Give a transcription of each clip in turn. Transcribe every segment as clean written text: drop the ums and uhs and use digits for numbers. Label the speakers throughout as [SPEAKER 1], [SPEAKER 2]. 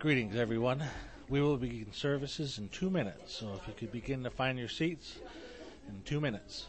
[SPEAKER 1] Greetings, everyone. We will begin services in 2 minutes, so if you could begin to find your seats in 2 minutes.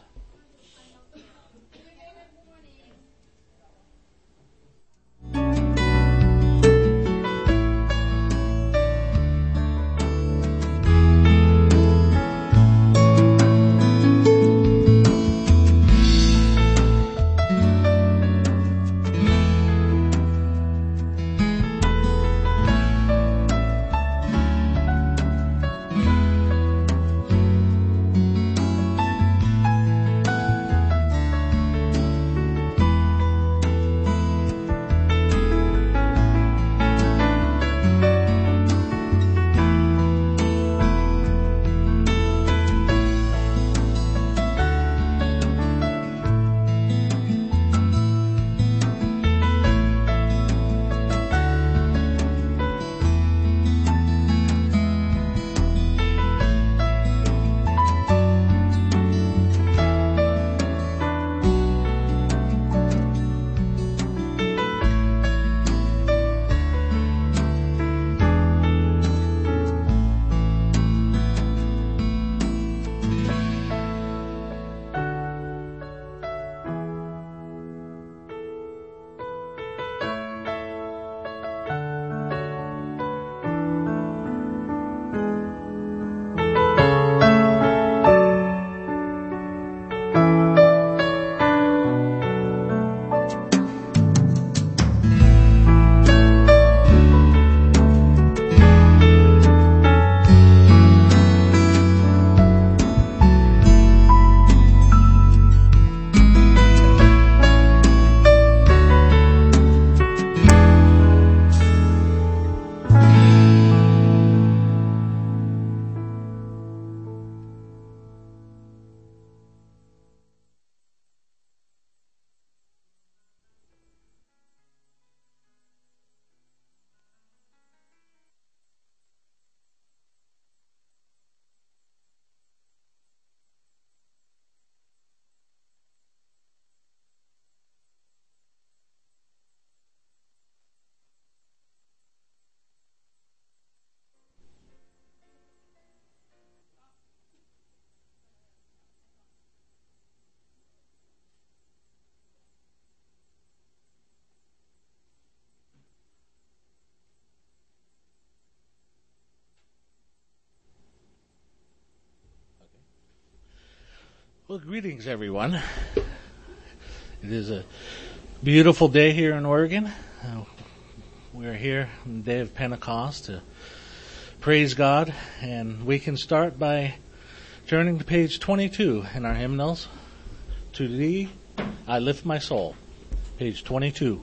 [SPEAKER 1] Well, greetings, everyone. It is a beautiful day here in Oregon. We are here on the day of Pentecost to praise God, and we can start by turning to page 22 in our hymnals. To Thee I lift my soul. Page 22.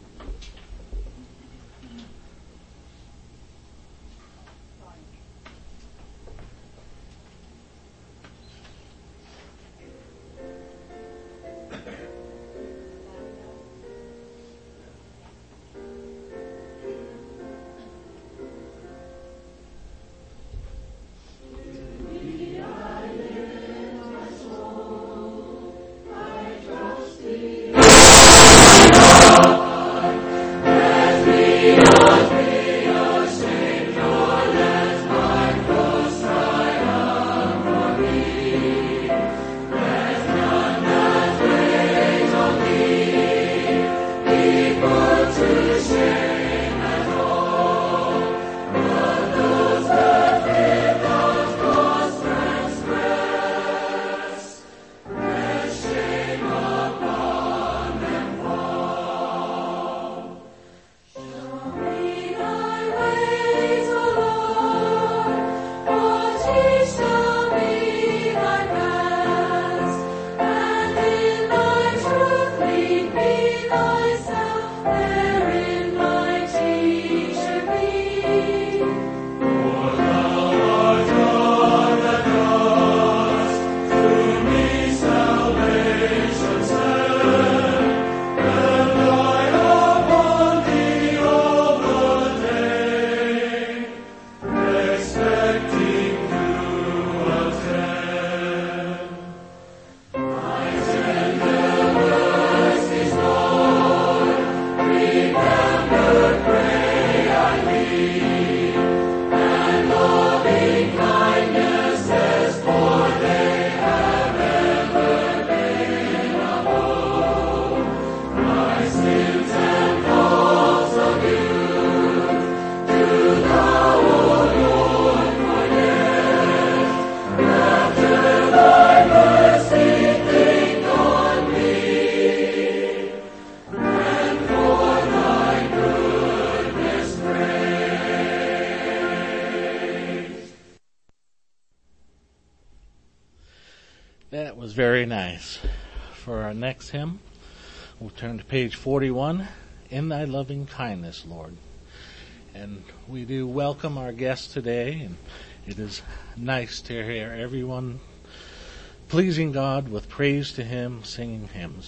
[SPEAKER 1] That was very nice. For our next hymn, we'll turn to page 41, In Thy Loving Kindness, Lord. And we do welcome our guests today, and it is nice to hear everyone pleasing God with praise to Him, singing hymns.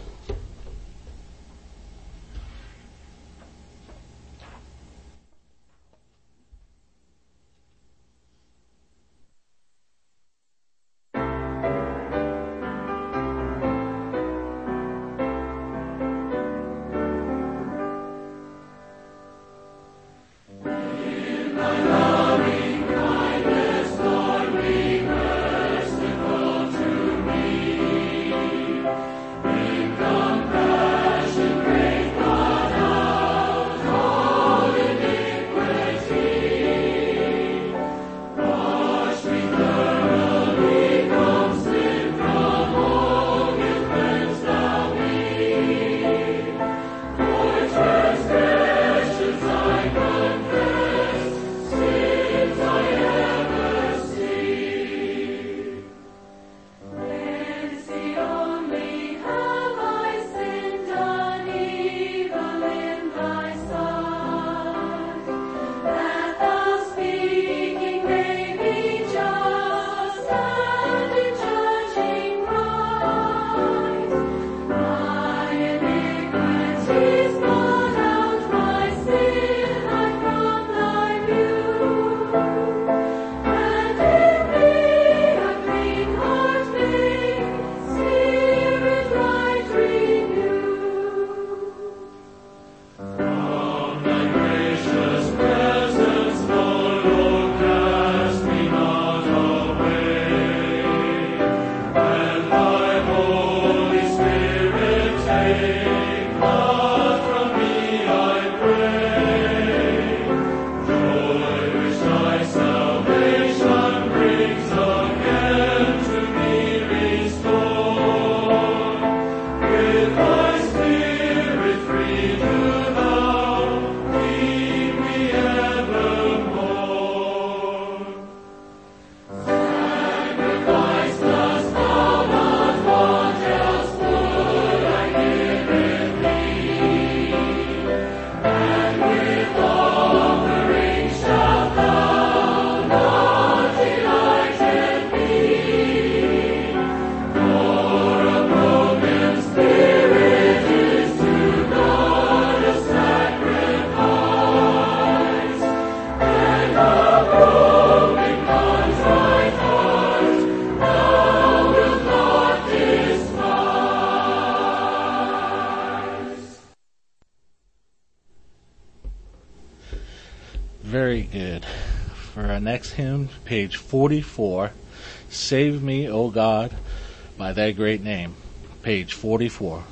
[SPEAKER 1] Very good. For our next hymn, page 44, Save Me, O God, by Thy Great Name, page 44.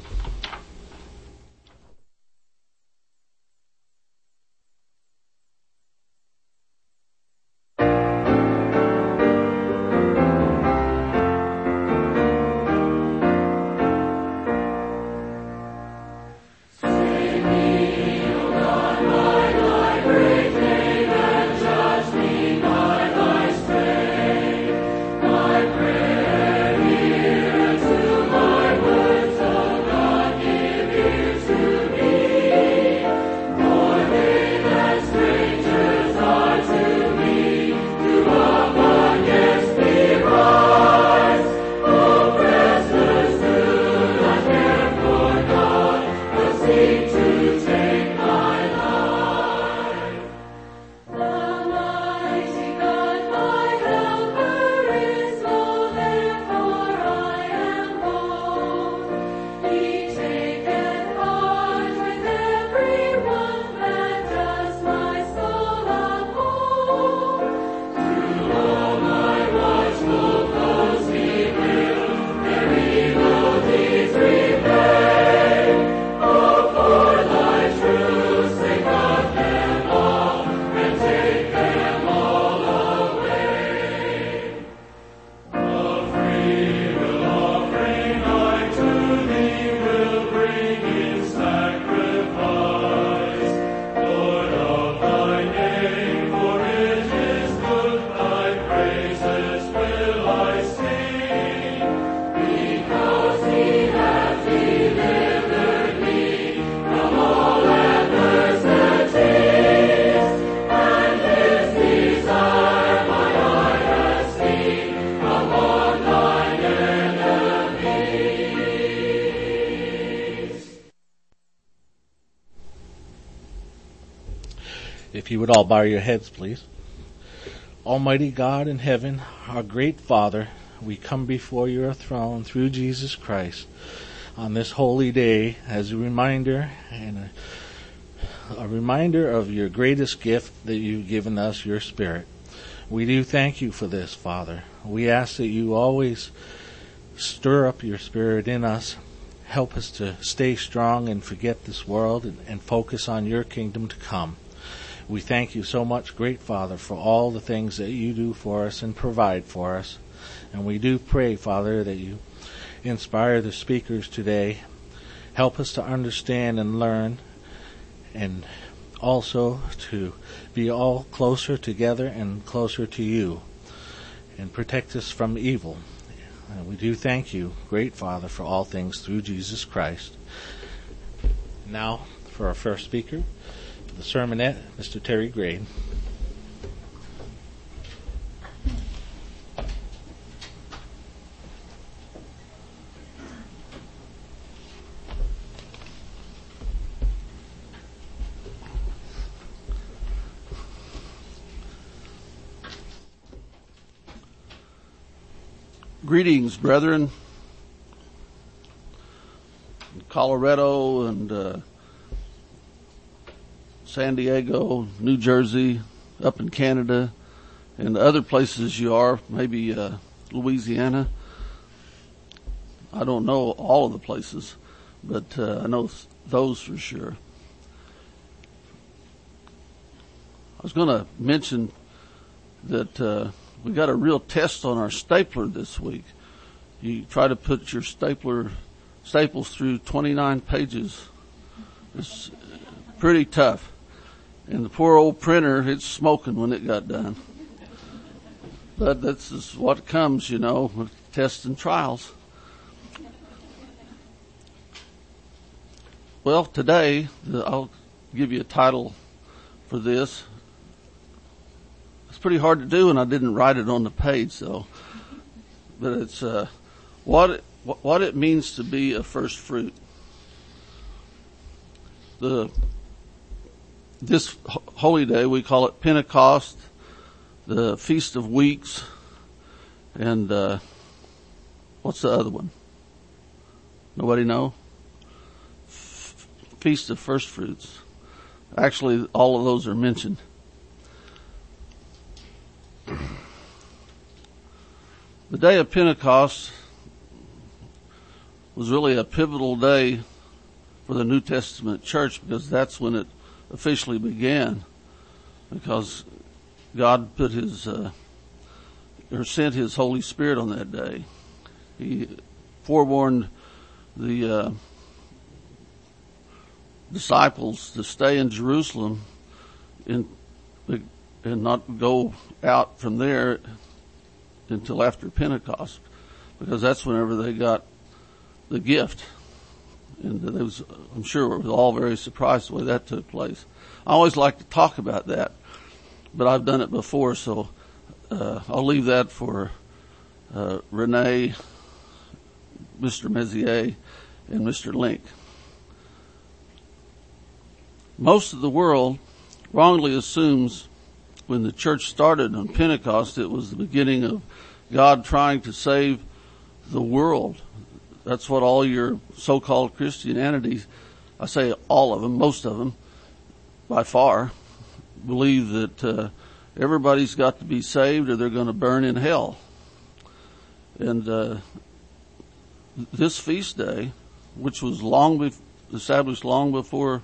[SPEAKER 2] God.
[SPEAKER 1] If you would all bow your heads, please. Almighty God in heaven, our great Father, we come before your throne through Jesus Christ on this holy day as a reminder and a reminder of your greatest gift that you've given us, your Spirit. We do thank you for this, Father. We ask that you always stir up your Spirit in us. Help us to stay strong and forget this world and focus on your kingdom to come. We thank you so much, great Father, for all the things that you do for us and provide for us. And we do pray, Father, that you inspire the speakers today. Help us to understand and learn, and also to be all closer together and closer to you, and protect us from evil. And we do thank you, great Father, for all things through Jesus Christ. Now, for our first speaker, the sermonette, Mr. Terry Grade.
[SPEAKER 2] Greetings, brethren, in Colorado and San Diego, New Jersey, up in Canada, and other places you are, maybe Louisiana. I don't know all of the places, but I know those for sure. I was going to mention that we got a real test on our stapler this week. You try to put your staples through 29 pages. It's pretty tough. And the poor old printer, it's smoking when it got done. But that's just what comes, with tests and trials. Well, today, I'll give you a title for this. It's pretty hard to do, and I didn't write it on the page, so. But it's what it means to be a first fruit. This holy day, we call it Pentecost, the Feast of Weeks, and what's the other one? Nobody know? Feast of First Fruits. Actually, all of those are mentioned. The day of Pentecost was really a pivotal day for the New Testament church, because that's when it officially began, because God put sent his Holy Spirit on that day. He forewarned the disciples to stay in Jerusalem and not go out from there until after Pentecost, because that's whenever they got the gift. And I'm sure we were all very surprised the way that took place. I always like to talk about that, but I've done it before, so I'll leave that for Renee, Mr. Mezier, and Mr. Link. Most of the world wrongly assumes when the church started on Pentecost, it was the beginning of God trying to save the world. That's what all your so-called Christianity, I say all of them, most of them, by far, believe that everybody's got to be saved or they're going to burn in hell. And this feast day, which was established long before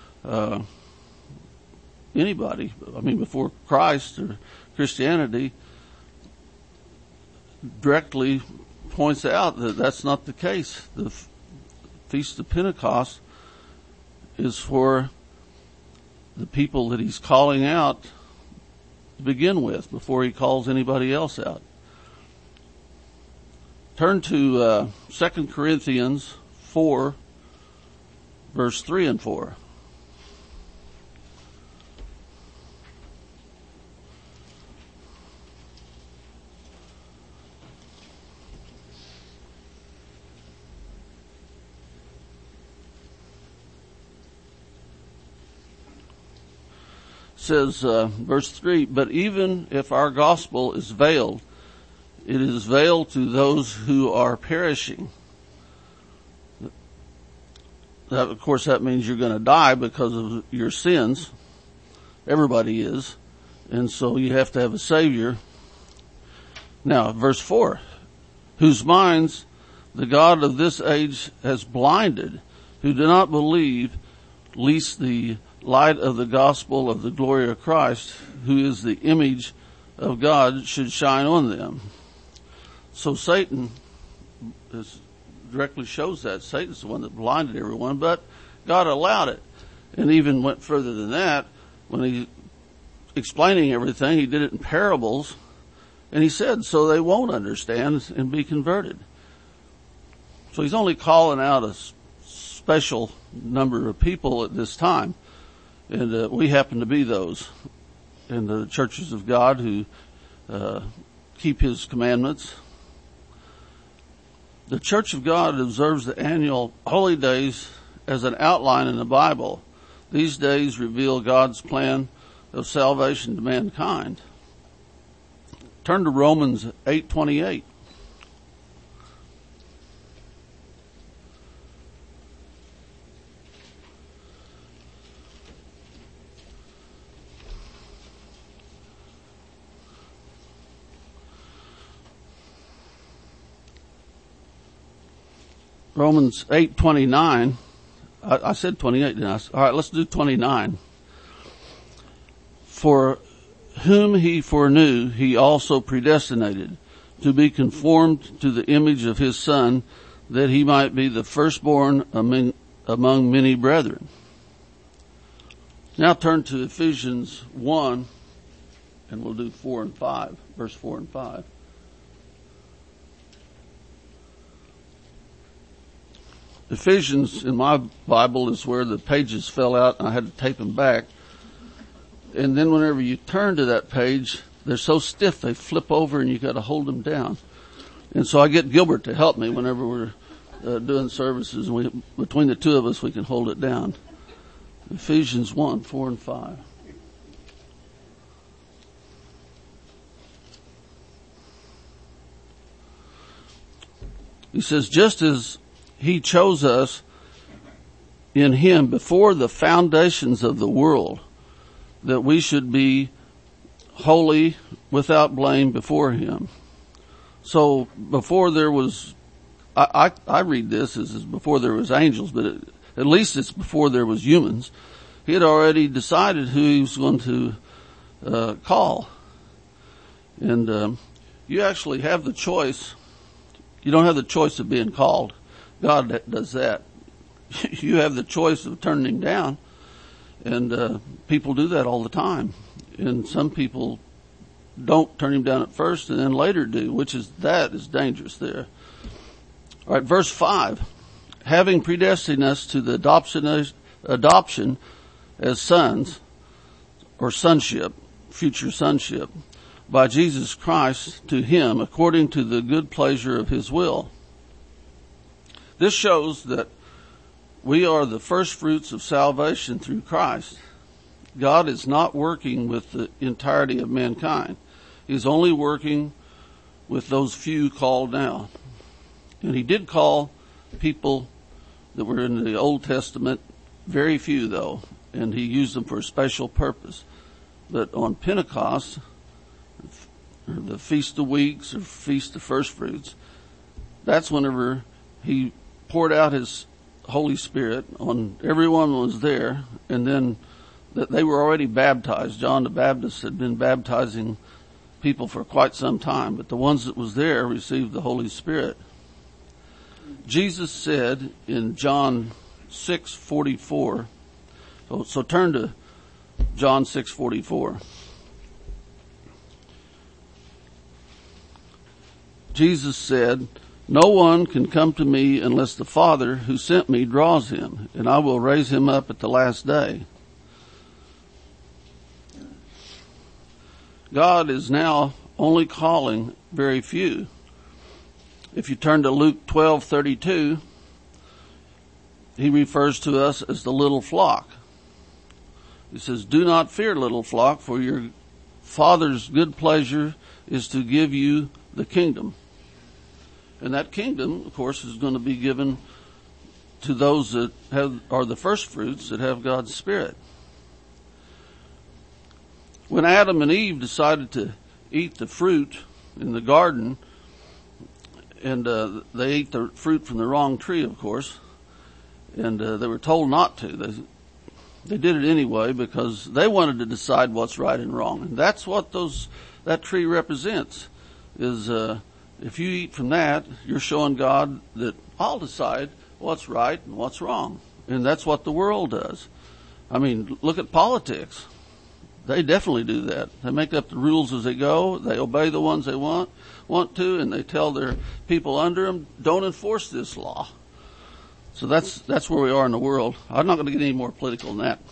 [SPEAKER 2] anybody, before Christ or Christianity, directly points out that that's not the case. The Feast of Pentecost is for the people that he's calling out to begin with, before he calls anybody else out. Turn to 2 Corinthians 4, verse 3 and 4. says, verse 3, but even if our gospel is veiled, it is veiled to those who are perishing. That, of course, that means you're going to die because of your sins. Everybody is. And so you have to have a Savior. Now, verse 4, whose minds the God of this age has blinded, who do not believe, lest the light of the gospel of the glory of Christ, who is the image of God, should shine on them. So Satan directly shows that. Satan's the one that blinded everyone, but God allowed it. And even went further than that. When he explaining everything, he did it in parables. And he said, so they won't understand and be converted. So he's only calling out a special number of people at this time. And we happen to be those in the churches of God who keep his commandments. The Church of God observes the annual holy days as an outline in the Bible. These days reveal God's plan of salvation to mankind. Turn to Romans 8:28. Romans 8:29. I said 28, didn't I? All right, let's do 29. For whom he foreknew, he also predestinated to be conformed to the image of his Son, that he might be the firstborn among many brethren. Now turn to Ephesians 1, and we'll do 4 and 5, verse 4 and 5. Ephesians in my Bible is where the pages fell out and I had to tape them back. And then whenever you turn to that page, they're so stiff they flip over and you got to hold them down. And so I get Gilbert to help me whenever we're doing services, and between the two of us we can hold it down. Ephesians 1, 4 and 5. He says, just as he chose us in him before the foundations of the world, that we should be holy, without blame before him. So before there was, I read this as before there was angels, but at least it's before there was humans. He had already decided who he was going to call. And you actually have the choice. You don't have the choice of being called. God does that. You have the choice of turning him down. And people do that all the time. And some people don't turn him down at first and then later do, that is dangerous there. All right, verse 5. Having predestined us to the adoption as sons, or sonship, future sonship, by Jesus Christ to him, according to the good pleasure of his will. This shows that we are the first fruits of salvation through Christ. God is not working with the entirety of mankind. He's only working with those few called now. And he did call people that were in the Old Testament, very few though, and he used them for a special purpose. But on Pentecost, or the Feast of Weeks, or Feast of First Fruits, that's whenever he poured out his Holy Spirit on everyone who was there, and then they were already baptized. John the Baptist had been baptizing people for quite some time, but the ones that was there received the Holy Spirit. Jesus said in John 6:44, so turn to John 6:44. Jesus said, no one can come to me unless the Father who sent me draws him, and I will raise him up at the last day. God is now only calling very few. If you turn to Luke 12:32, he refers to us as the little flock. He says, "Do not fear, little flock, for your Father's good pleasure is to give you the kingdom." And that kingdom, of course, is going to be given to those that are the first fruits that have God's Spirit. When Adam and Eve decided to eat the fruit in the garden, and they ate the fruit from the wrong tree, of course, and they were told not to. They did it anyway because they wanted to decide what's right and wrong. And that's what that tree represents, is if you eat from that, you're showing God that I'll decide what's right and what's wrong. And that's what the world does. I mean, look at politics. They definitely do that. They make up the rules as they go. They obey the ones they want to, and they tell their people under them, don't enforce this law. So that's where we are in the world. I'm not going to get any more political than that.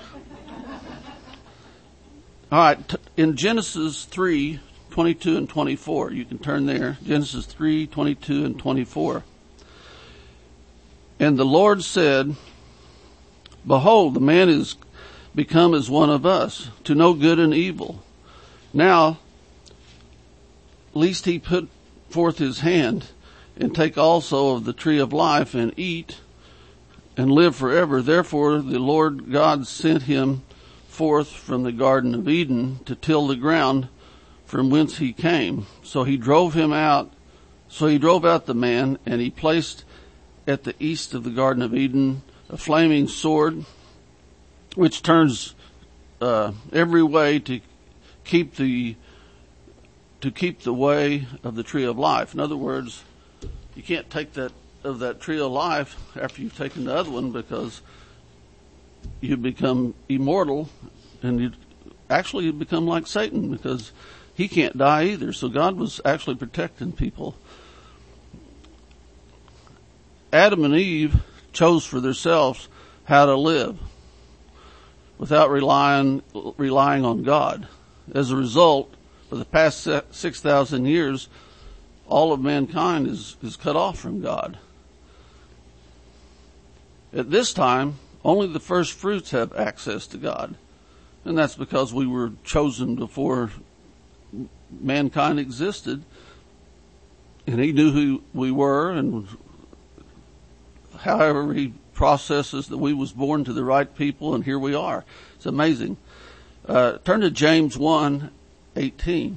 [SPEAKER 2] All right, in Genesis 3:22 and 24, you can turn there. Genesis 3:22 and 24. "And the Lord said, Behold, the man is become as one of us, to know good and evil. Now, lest he put forth his hand, and take also of the tree of life, and eat, and live forever. Therefore the Lord God sent him forth from the Garden of Eden to till the ground from whence he came. So he drove out the man, and he placed at the east of the Garden of Eden a flaming sword, which turns every way to keep the way of the tree of life." In other words, you can't take that tree of life after you've taken the other one, because you become immortal, and you become like Satan, because he can't die either. So God was actually protecting people. Adam and Eve chose for themselves how to live without relying on God. As a result, for the past 6,000 years, all of mankind is cut off from God. At this time, only the first fruits have access to God. And that's because we were chosen before mankind existed. And he knew who we were, and however he processes that we was born to the right people, and here we are. It's amazing. Turn to James 1:18.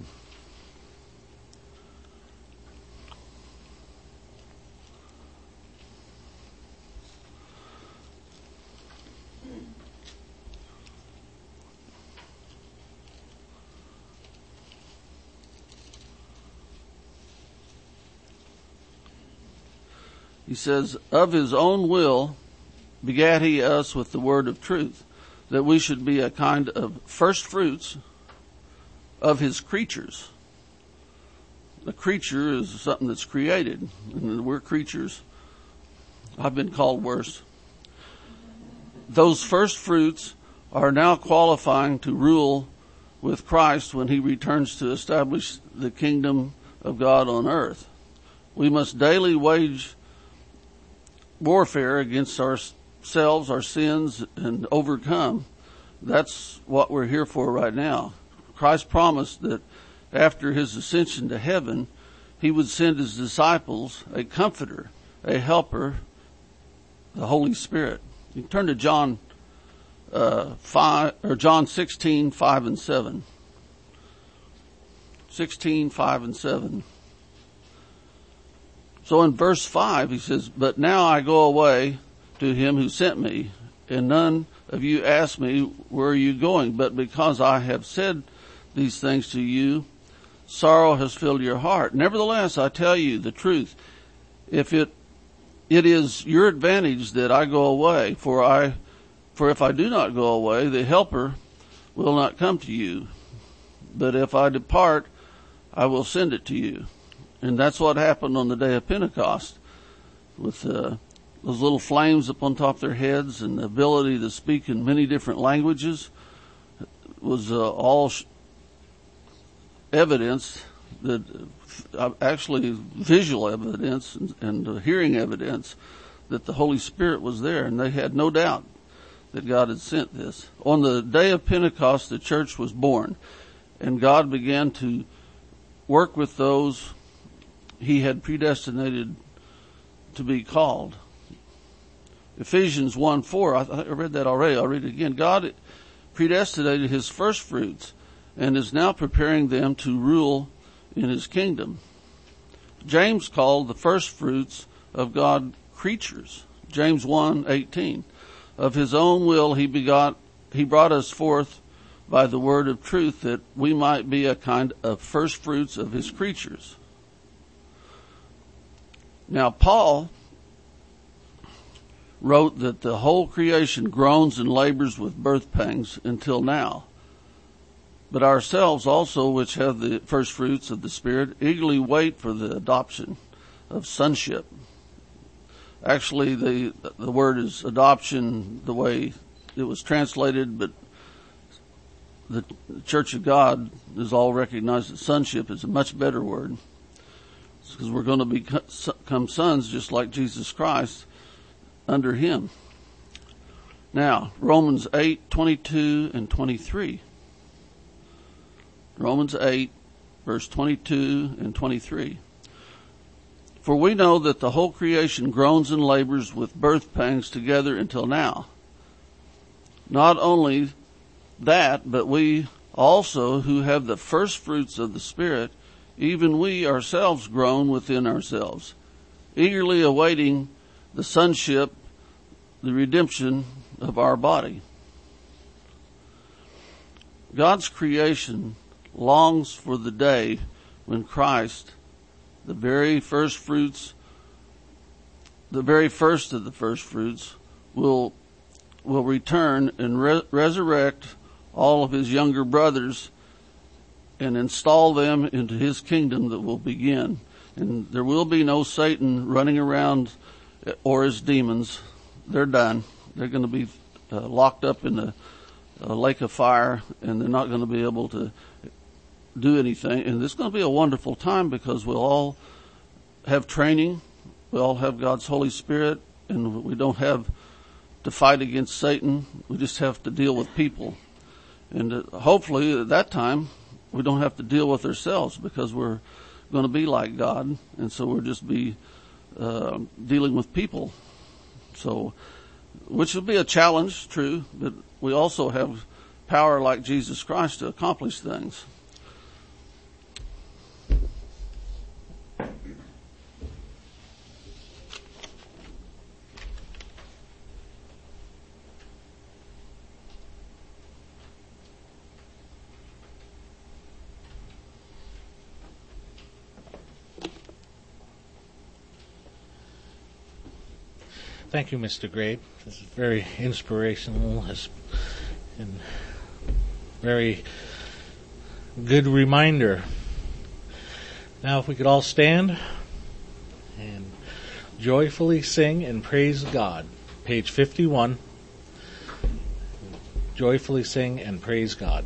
[SPEAKER 2] He says, "Of his own will begat he us with the word of truth, that we should be a kind of first fruits of his creatures." A creature is something that's created, and we're creatures. I've been called worse. Those first fruits are now qualifying to rule with Christ when he returns to establish the kingdom of God on earth. We must daily wage warfare against ourselves, our sins, and overcome. That's what we're here for right now. Christ promised that after his ascension to heaven, he would send his disciples a comforter, a helper, the Holy Spirit. You can turn to John 16:5 and 7. 16:5 and 7. So in verse 5, he says, "But now I go away to him who sent me, and none of you ask me, where are you going? But because I have said these things to you, sorrow has filled your heart. Nevertheless, I tell you the truth. If it is your advantage that I go away, for if I do not go away, the Helper will not come to you. But if I depart, I will send it to you." And that's what happened on the day of Pentecost, with those little flames up on top of their heads, and the ability to speak in many different languages was all evidence that actually visual evidence and hearing evidence that the Holy Spirit was there, and they had no doubt that God had sent this. On the day of Pentecost, the church was born, and God began to work with those he had predestinated to be called. Ephesians 1:4, I read that already. I'll read it again. God predestinated his first fruits and is now preparing them to rule in his kingdom. James called the first fruits of God creatures. James 1:18. Of his own will he brought us forth by the word of truth, that we might be a kind of first fruits of his creatures. Now Paul wrote that the whole creation groans and labors with birth pangs until now. But ourselves also, which have the first fruits of the Spirit, eagerly wait for the adoption of sonship. Actually, the word is adoption the way it was translated, but the Church of God has all recognized that sonship is a much better word, because we're going to become sons just like Jesus Christ under him. Now, Romans 8:22 and 23. Romans 8, verse 22 and 23. For we know that the whole creation groans and labors with birth pangs together until now. Not only that, but we also who have the first fruits of the Spirit, even we ourselves groan within ourselves, eagerly awaiting the sonship, the redemption of our body. God's creation longs for the day when Christ, the very first of the first fruits, will return and resurrect all of his younger brothers and install them into his kingdom that will begin. And there will be no Satan running around or his demons. They're done. They're going to be locked up in a lake of fire, and they're not going to be able to do anything. And it's going to be a wonderful time, because we'll all have training. We all have God's Holy Spirit, and we don't have to fight against Satan. We just have to deal with people. And hopefully at that time, we don't have to deal with ourselves, because we're going to be like God. And so we'll just be dealing with people. So, which will be a challenge, true, but we also have power like Jesus Christ to accomplish things.
[SPEAKER 1] Thank you, Mr. Grabe. This is very inspirational and very good reminder. Now, if we could all stand and joyfully sing and praise God. Page 51. Joyfully sing and praise God.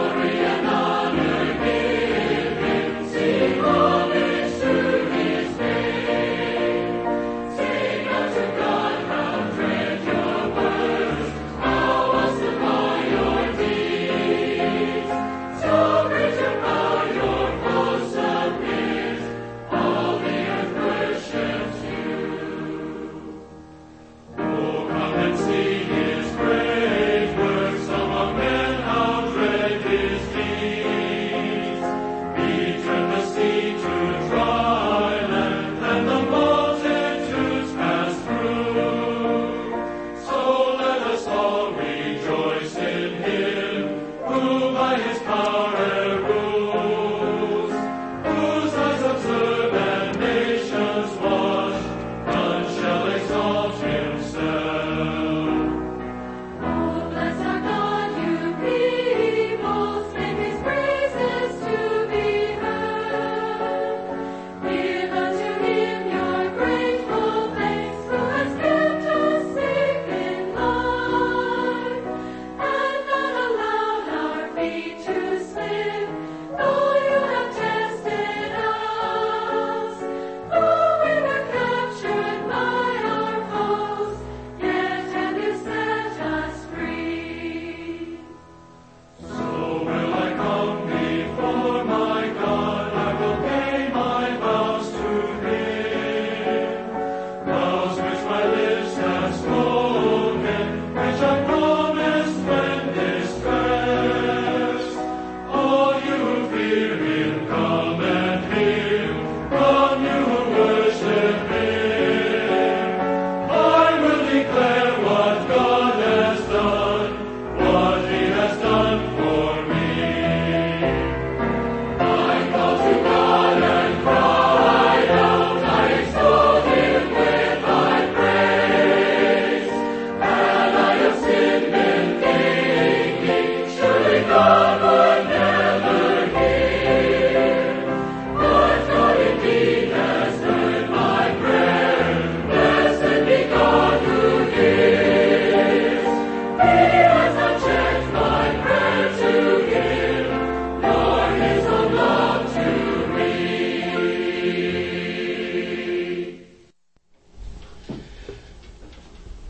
[SPEAKER 3] His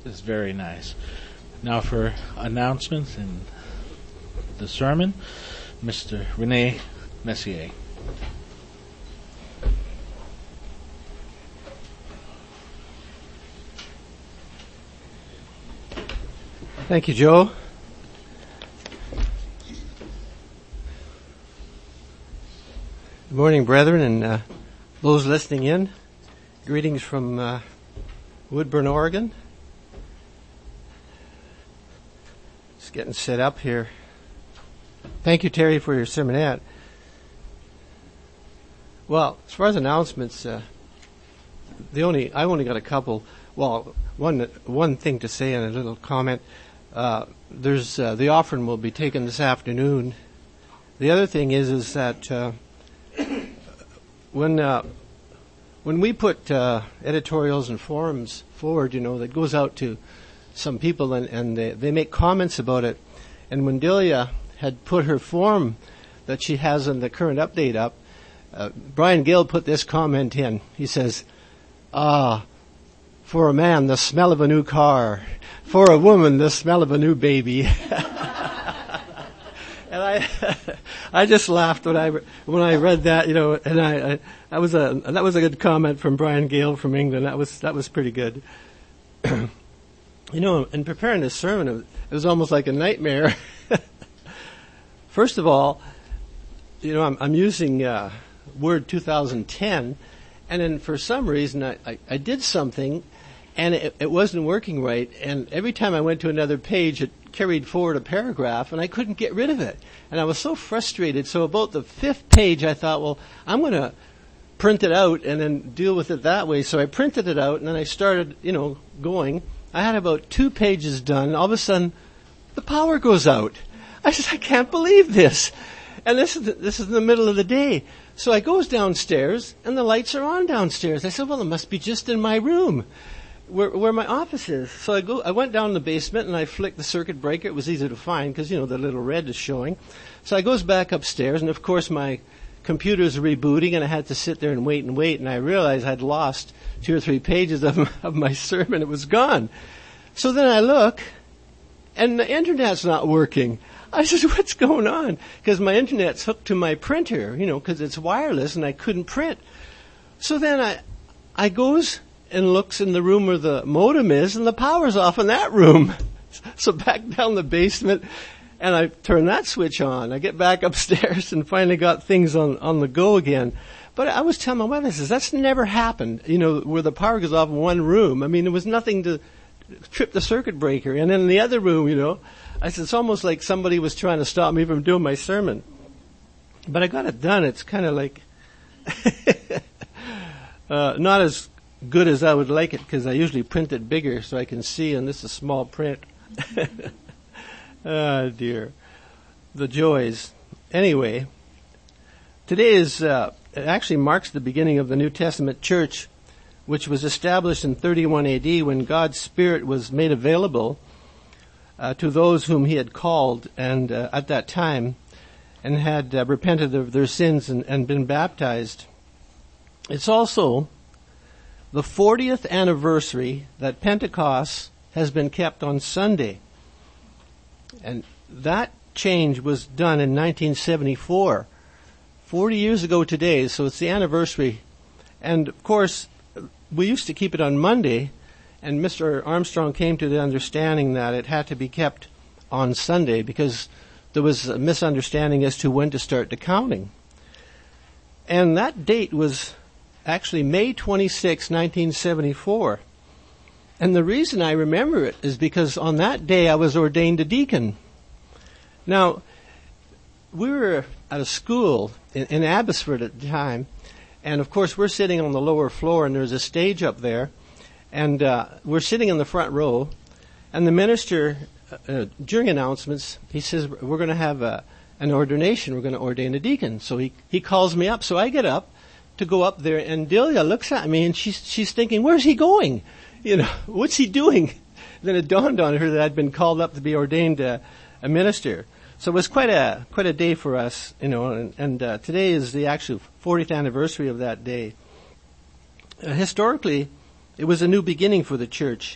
[SPEAKER 1] is very nice. Now for announcements and the sermon, Mr. Rene Messier.
[SPEAKER 3] Thank you, Joe. Good morning, brethren, and those listening in. Greetings from Woodburn, Oregon. Just getting set up here. Thank you, Terry, for your sermonette. Well, as far as announcements, I only got a couple. Well, one thing to say and a little comment. There's the offering will be taken this afternoon. The other thing is that when we put editorials and forums forward, that goes out to some people and they make comments about it. And when Delia had put her form that she has in the current update up, Brian Gill put this comment in. He says, for a man, the smell of a new car. For a woman, the smell of a new baby. And I just laughed when I read that, and that was a good comment from Brian Gale from England. That was pretty good. In preparing this sermon, it was almost like a nightmare. First of all, I'm using Word 2010, and then for some reason I did something, and it wasn't working right, and every time I went to another page, it carried forward a paragraph, and I couldn't get rid of it. And I was so frustrated. So about the 5th page, I thought, well, I'm going to print it out and then deal with it that way. So I printed it out, and then I started, going. I had about 2 pages done. All of a sudden, the power goes out. I said, I can't believe this. And this is in the middle of the day. So I goes downstairs, and the lights are on downstairs. I said, well, it must be just in my room, where my office is. So I went down in the basement and I flicked the circuit breaker. It was easy to find because, the little red is showing. So I goes back upstairs, and of course my computer's rebooting, and I had to sit there and wait, and I realized I'd lost 2 or 3 pages of my sermon. It was gone. So then I look, and the internet's not working. I said, what's going on? Because my internet's hooked to my printer, because it's wireless and I couldn't print. So then I goes and looks in the room where the modem is, and the power's off in that room. So back down the basement, and I turn that switch on. I get back upstairs and finally got things on the go again. But I was telling my wife, I said, that's never happened, where the power goes off in one room. I mean, there was nothing to trip the circuit breaker. And then in the other room, I said, it's almost like somebody was trying to stop me from doing my sermon. But I got it done. It's kind of like not as good as I would like it, because I usually print it bigger so I can see, and this is small print. Oh dear. The joys. Anyway, today it actually marks the beginning of the New Testament church, which was established in 31 AD when God's Spirit was made available to those whom He had called and at that time, and had repented of their sins and been baptized. It's also the 40th anniversary that Pentecost has been kept on Sunday. And that change was done in 1974, 40 years ago today, so it's the anniversary. And of course, we used to keep it on Monday, and Mr. Armstrong came to the understanding that it had to be kept on Sunday because there was a misunderstanding as to when to start the counting. And that date was actually May 26, 1974. And the reason I remember it is because on that day I was ordained a deacon. Now, we were at a school in Abbotsford at the time, and of course we're sitting on the lower floor, and there's a stage up there, and we're sitting in the front row, and the minister, during announcements, he says, we're going to have an ordination, we're going to ordain a deacon. So he calls me up, so I get up to go up there, and Delia looks at me, and she's thinking, where's he going? What's he doing? Then it dawned on her that I'd been called up to be ordained a minister. So it was quite a day for us, and today is the actual 40th anniversary of that day. Historically, it was a new beginning for the church,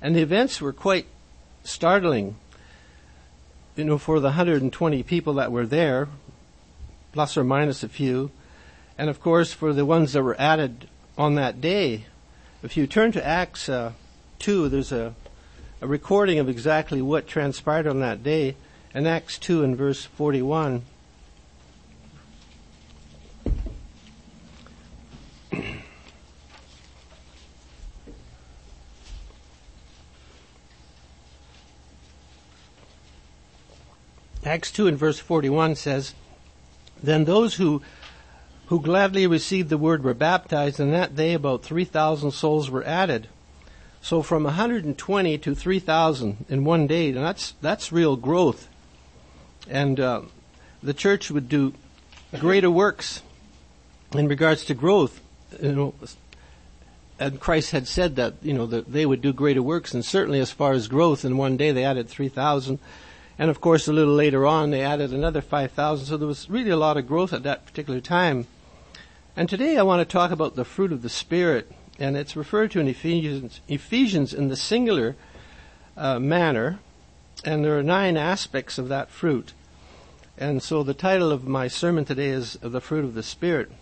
[SPEAKER 3] And the events were quite startling, for the 120 people that were there, plus or minus a few, and of course for the ones that were added on that day. If you turn to Acts 2, there's a recording of exactly what transpired on that day. In Acts 2 and verse 41, Acts 2 and verse 41 says, "Then those who gladly received the word were baptized, and that day about 3,000 souls were added." So from 120 to 3,000 in one day, and that's real growth. And the church would do greater works in regards to growth. And Christ had said that, that they would do greater works, and certainly as far as growth, in one day they added 3,000. And of course, a little later on, they added another 5,000. So there was really a lot of growth at that particular time. And today I want to talk about the fruit of the Spirit. And it's referred to in Ephesians in the singular manner. And there are 9 aspects of that fruit. And so the title of my sermon today is The Fruit of the Spirit.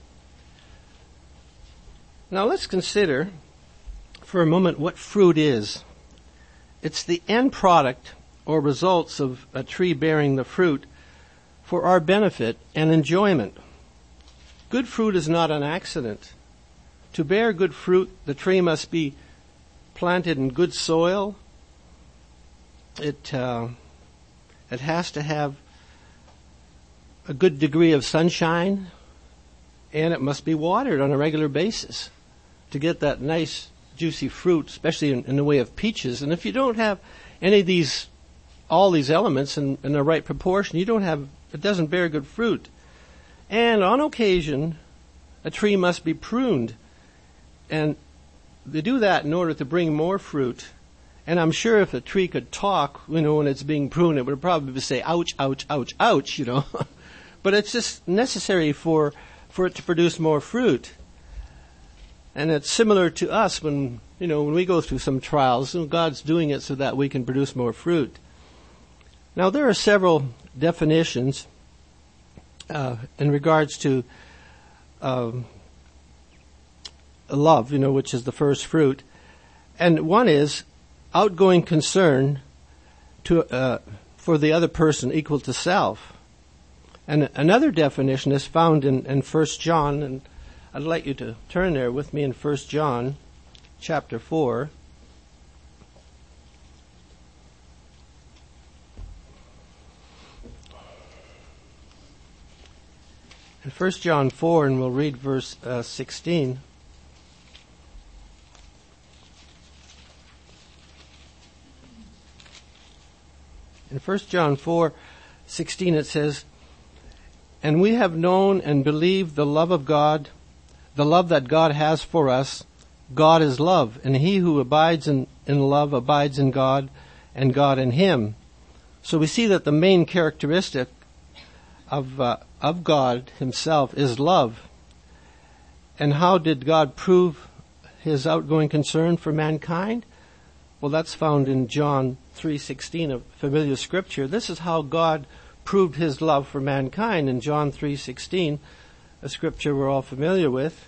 [SPEAKER 3] Now let's consider for a moment what fruit is. It's the end product or results of a tree bearing the fruit for our benefit and enjoyment. Good fruit is not an accident. To bear good fruit, the tree must be planted in good soil. It has to have a good degree of sunshine, and it must be watered on a regular basis to get that nice, juicy fruit, especially in the way of peaches. And if you don't have any of all these elements in the right proportion, it doesn't bear good fruit. And on occasion, a tree must be pruned. And they do that in order to bring more fruit. And I'm sure if a tree could talk, when it's being pruned, it would probably say, ouch, ouch, ouch, ouch, But it's just necessary for it to produce more fruit. And it's similar to us when we go through some trials, and God's doing it so that we can produce more fruit. Now, there are several definitions in regards to love, which is the first fruit. And one is outgoing concern for the other person equal to self. And another definition is found in 1 John, and I'd like you to turn there with me in 1 John chapter 4. In 1 John 4, and we'll read verse 16. In 1 John 4:16 it says, "And we have known and believed the love of God, the love that God has for us. God is love, and he who abides in love abides in God, and God in him." So we see that the main characteristic of God himself is love. And how did God prove his outgoing concern for mankind? Well, that's found in John 3:16, a familiar scripture. This is how God proved his love for mankind in John 3:16, a scripture we're all familiar with.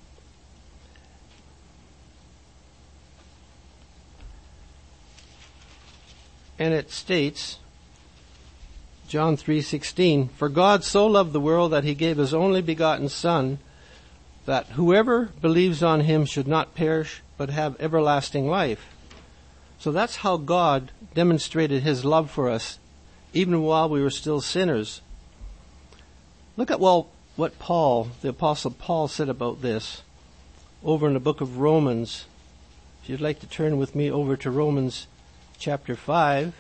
[SPEAKER 3] And it states, John 3:16, "For God so loved the world that he gave his only begotten Son, that whoever believes on him should not perish, but have everlasting life." So that's how God demonstrated his love for us, even while we were still sinners. Look at what the Apostle Paul said about this over in the book of Romans. If you'd like to turn with me over to Romans chapter 5.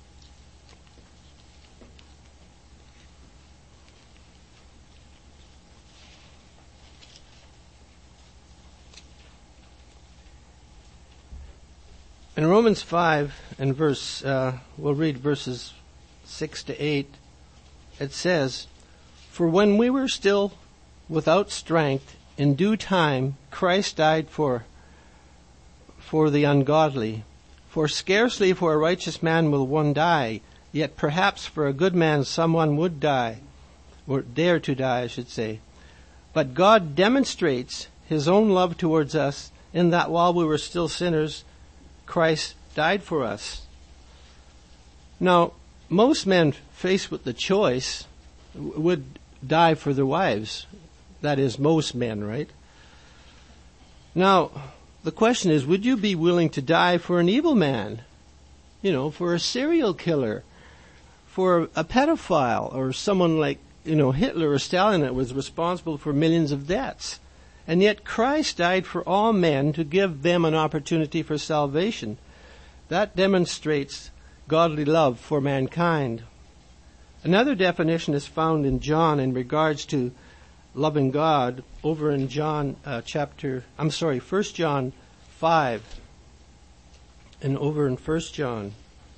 [SPEAKER 3] In Romans 5 and we'll read verses 6 to 8, it says, "For when we were still without strength, in due time Christ died for the ungodly. For scarcely for a righteous man will one die, yet perhaps for a good man someone would die, or dare to die, I should say. But God demonstrates his own love towards us in that while we were still sinners, Christ died for us. Now, most men faced with the choice would die for their wives. That is, most men, right? Now, the question is, would you be willing to die for an evil man? For a serial killer, for a pedophile, or someone like, Hitler or Stalin that was responsible for millions of deaths. And yet Christ died for all men to give them an opportunity for salvation. That demonstrates godly love for mankind. Another definition is found in John in regards to loving God over in 1 John 5 and over in 1 John.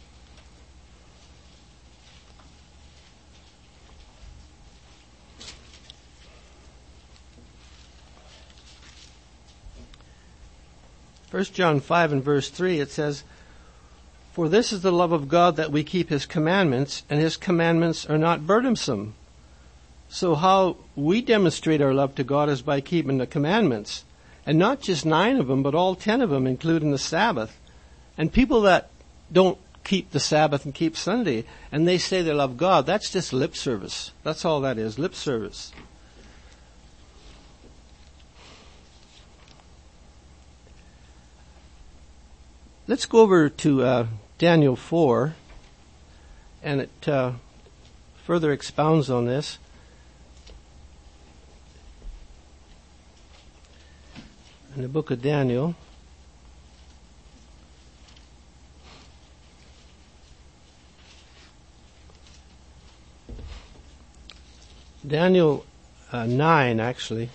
[SPEAKER 3] First John 5 and verse 3, it says, "For this is the love of God, that we keep his commandments, and his commandments are not burdensome." So how we demonstrate our love to God is by keeping the commandments. And not just 9 of them, but all 10 of them, including the Sabbath. And people that don't keep the Sabbath and keep Sunday, and they say they love God, that's just lip service. That's all that is, lip service. Let's go over to Daniel 4, and it further expounds on this. In the book of Daniel, Daniel 9, actually.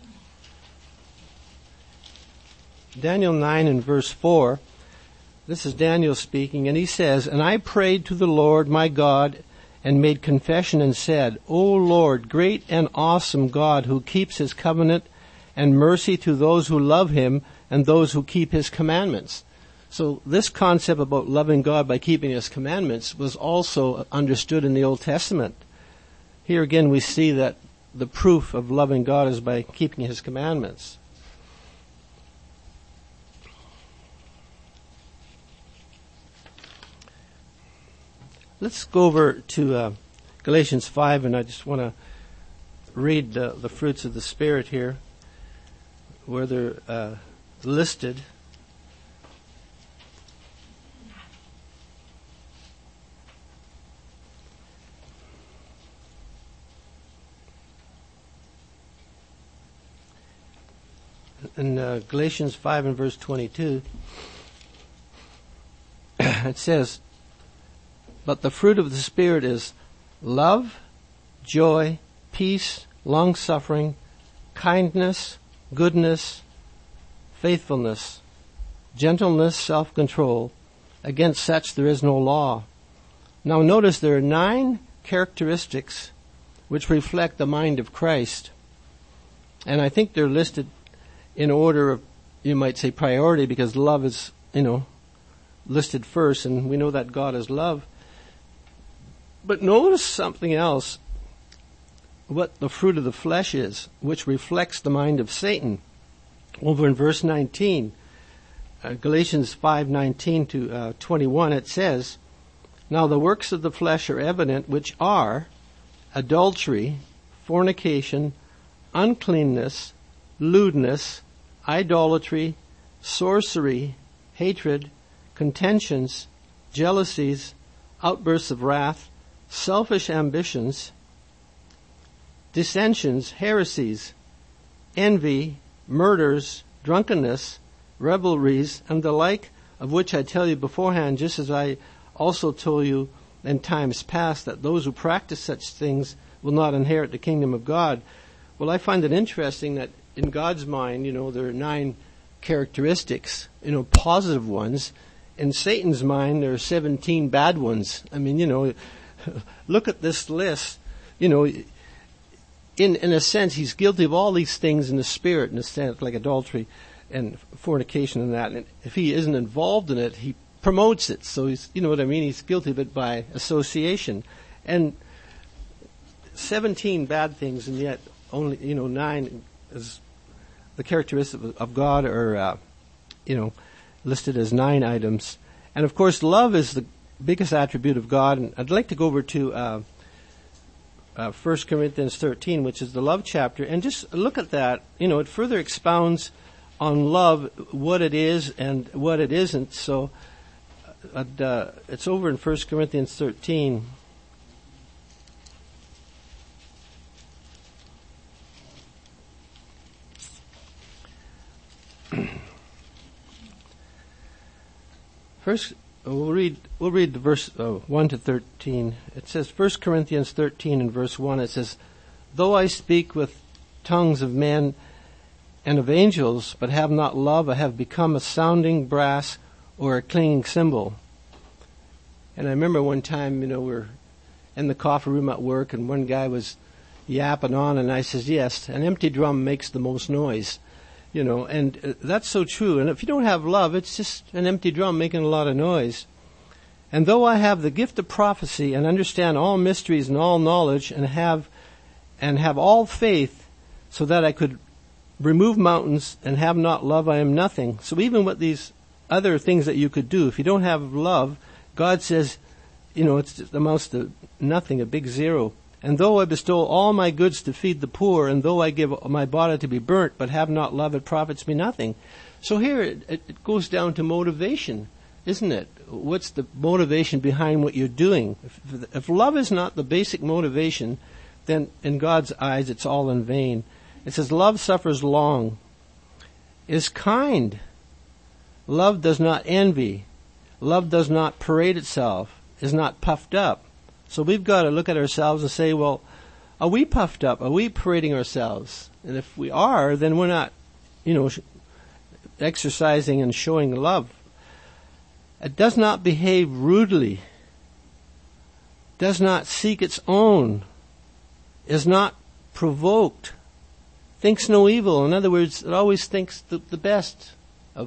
[SPEAKER 3] Daniel 9 and verse 4. This is Daniel speaking, and he says, "And I prayed to the Lord my God and made confession and said, O Lord, great and awesome God, who keeps his covenant and mercy to those who love him and those who keep his commandments." So this concept about loving God by keeping his commandments was also understood in the Old Testament. Here again we see that the proof of loving God is by keeping his commandments. Let's go over to Galatians 5, and I just want to read the fruits of the Spirit here, where they're listed. In Galatians 5 and verse 22, it says, "But the fruit of the Spirit is love, joy, peace, long-suffering, kindness, goodness, faithfulness, gentleness, self-control. Against such there is no law." Now notice there are 9 characteristics which reflect the mind of Christ. And I think they're listed in order of, you might say, priority, because love is, listed first, and we know that God is love. But notice something else, what the fruit of the flesh is, which reflects the mind of Satan. Over in verse 19, Galatians 5:19 to 21, it says, "Now the works of the flesh are evident, which are adultery, fornication, uncleanness, lewdness, idolatry, sorcery, hatred, contentions, jealousies, outbursts of wrath, selfish ambitions, dissensions, heresies, envy, murders, drunkenness, revelries, and the like, of which I tell you beforehand, just as I also told you in times past, that those who practice such things will not inherit the kingdom of God." Well, I find it interesting that in God's mind, there are 9 characteristics, positive ones. In Satan's mind, there are 17 bad ones. I mean, look at this list. In a sense, he's guilty of all these things in the spirit, in a sense, like adultery and fornication and that. And if he isn't involved in it, he promotes it. So he's, you know what I mean? He's guilty of it by association. And 17 bad things, and yet only, 9 is the characteristics of God are, listed as 9 items. And of course, love is the biggest attribute of God. And I'd like to go over to 1 Corinthians 13, which is the love chapter, and just look at that. It further expounds on love, what it is and what it isn't. So it's over in 1 Corinthians 13. First, we'll read the verse 1 to 13. It says, 1 Corinthians 13 and verse 1, it says, "Though I speak with tongues of men and of angels, but have not love, I have become a sounding brass or a clanging cymbal." And I remember one time, we were in the coffee room at work, and one guy was yapping on, and I says, "Yes, an empty drum makes the most noise." And that's so true. And if you don't have love, it's just an empty drum making a lot of noise. "And though I have the gift of prophecy and understand all mysteries and all knowledge and have all faith so that I could remove mountains and have not love, I am nothing." So even with these other things that you could do, if you don't have love, God says, it amounts to nothing, a big zero. "And though I bestow all my goods to feed the poor, and though I give my body to be burnt, but have not love, it profits me nothing." So here it goes down to motivation, isn't it? What's the motivation behind what you're doing? If love is not the basic motivation, then in God's eyes it's all in vain. It says, "Love suffers long, is kind. Love does not envy. Love does not parade itself, is not puffed up." So we've got to look at ourselves and say, well, are we puffed up? Are we parading ourselves? And if we are, then we're not, exercising and showing love. It does not behave rudely, does not seek its own, is not provoked, thinks no evil. In other words, it always thinks the best of,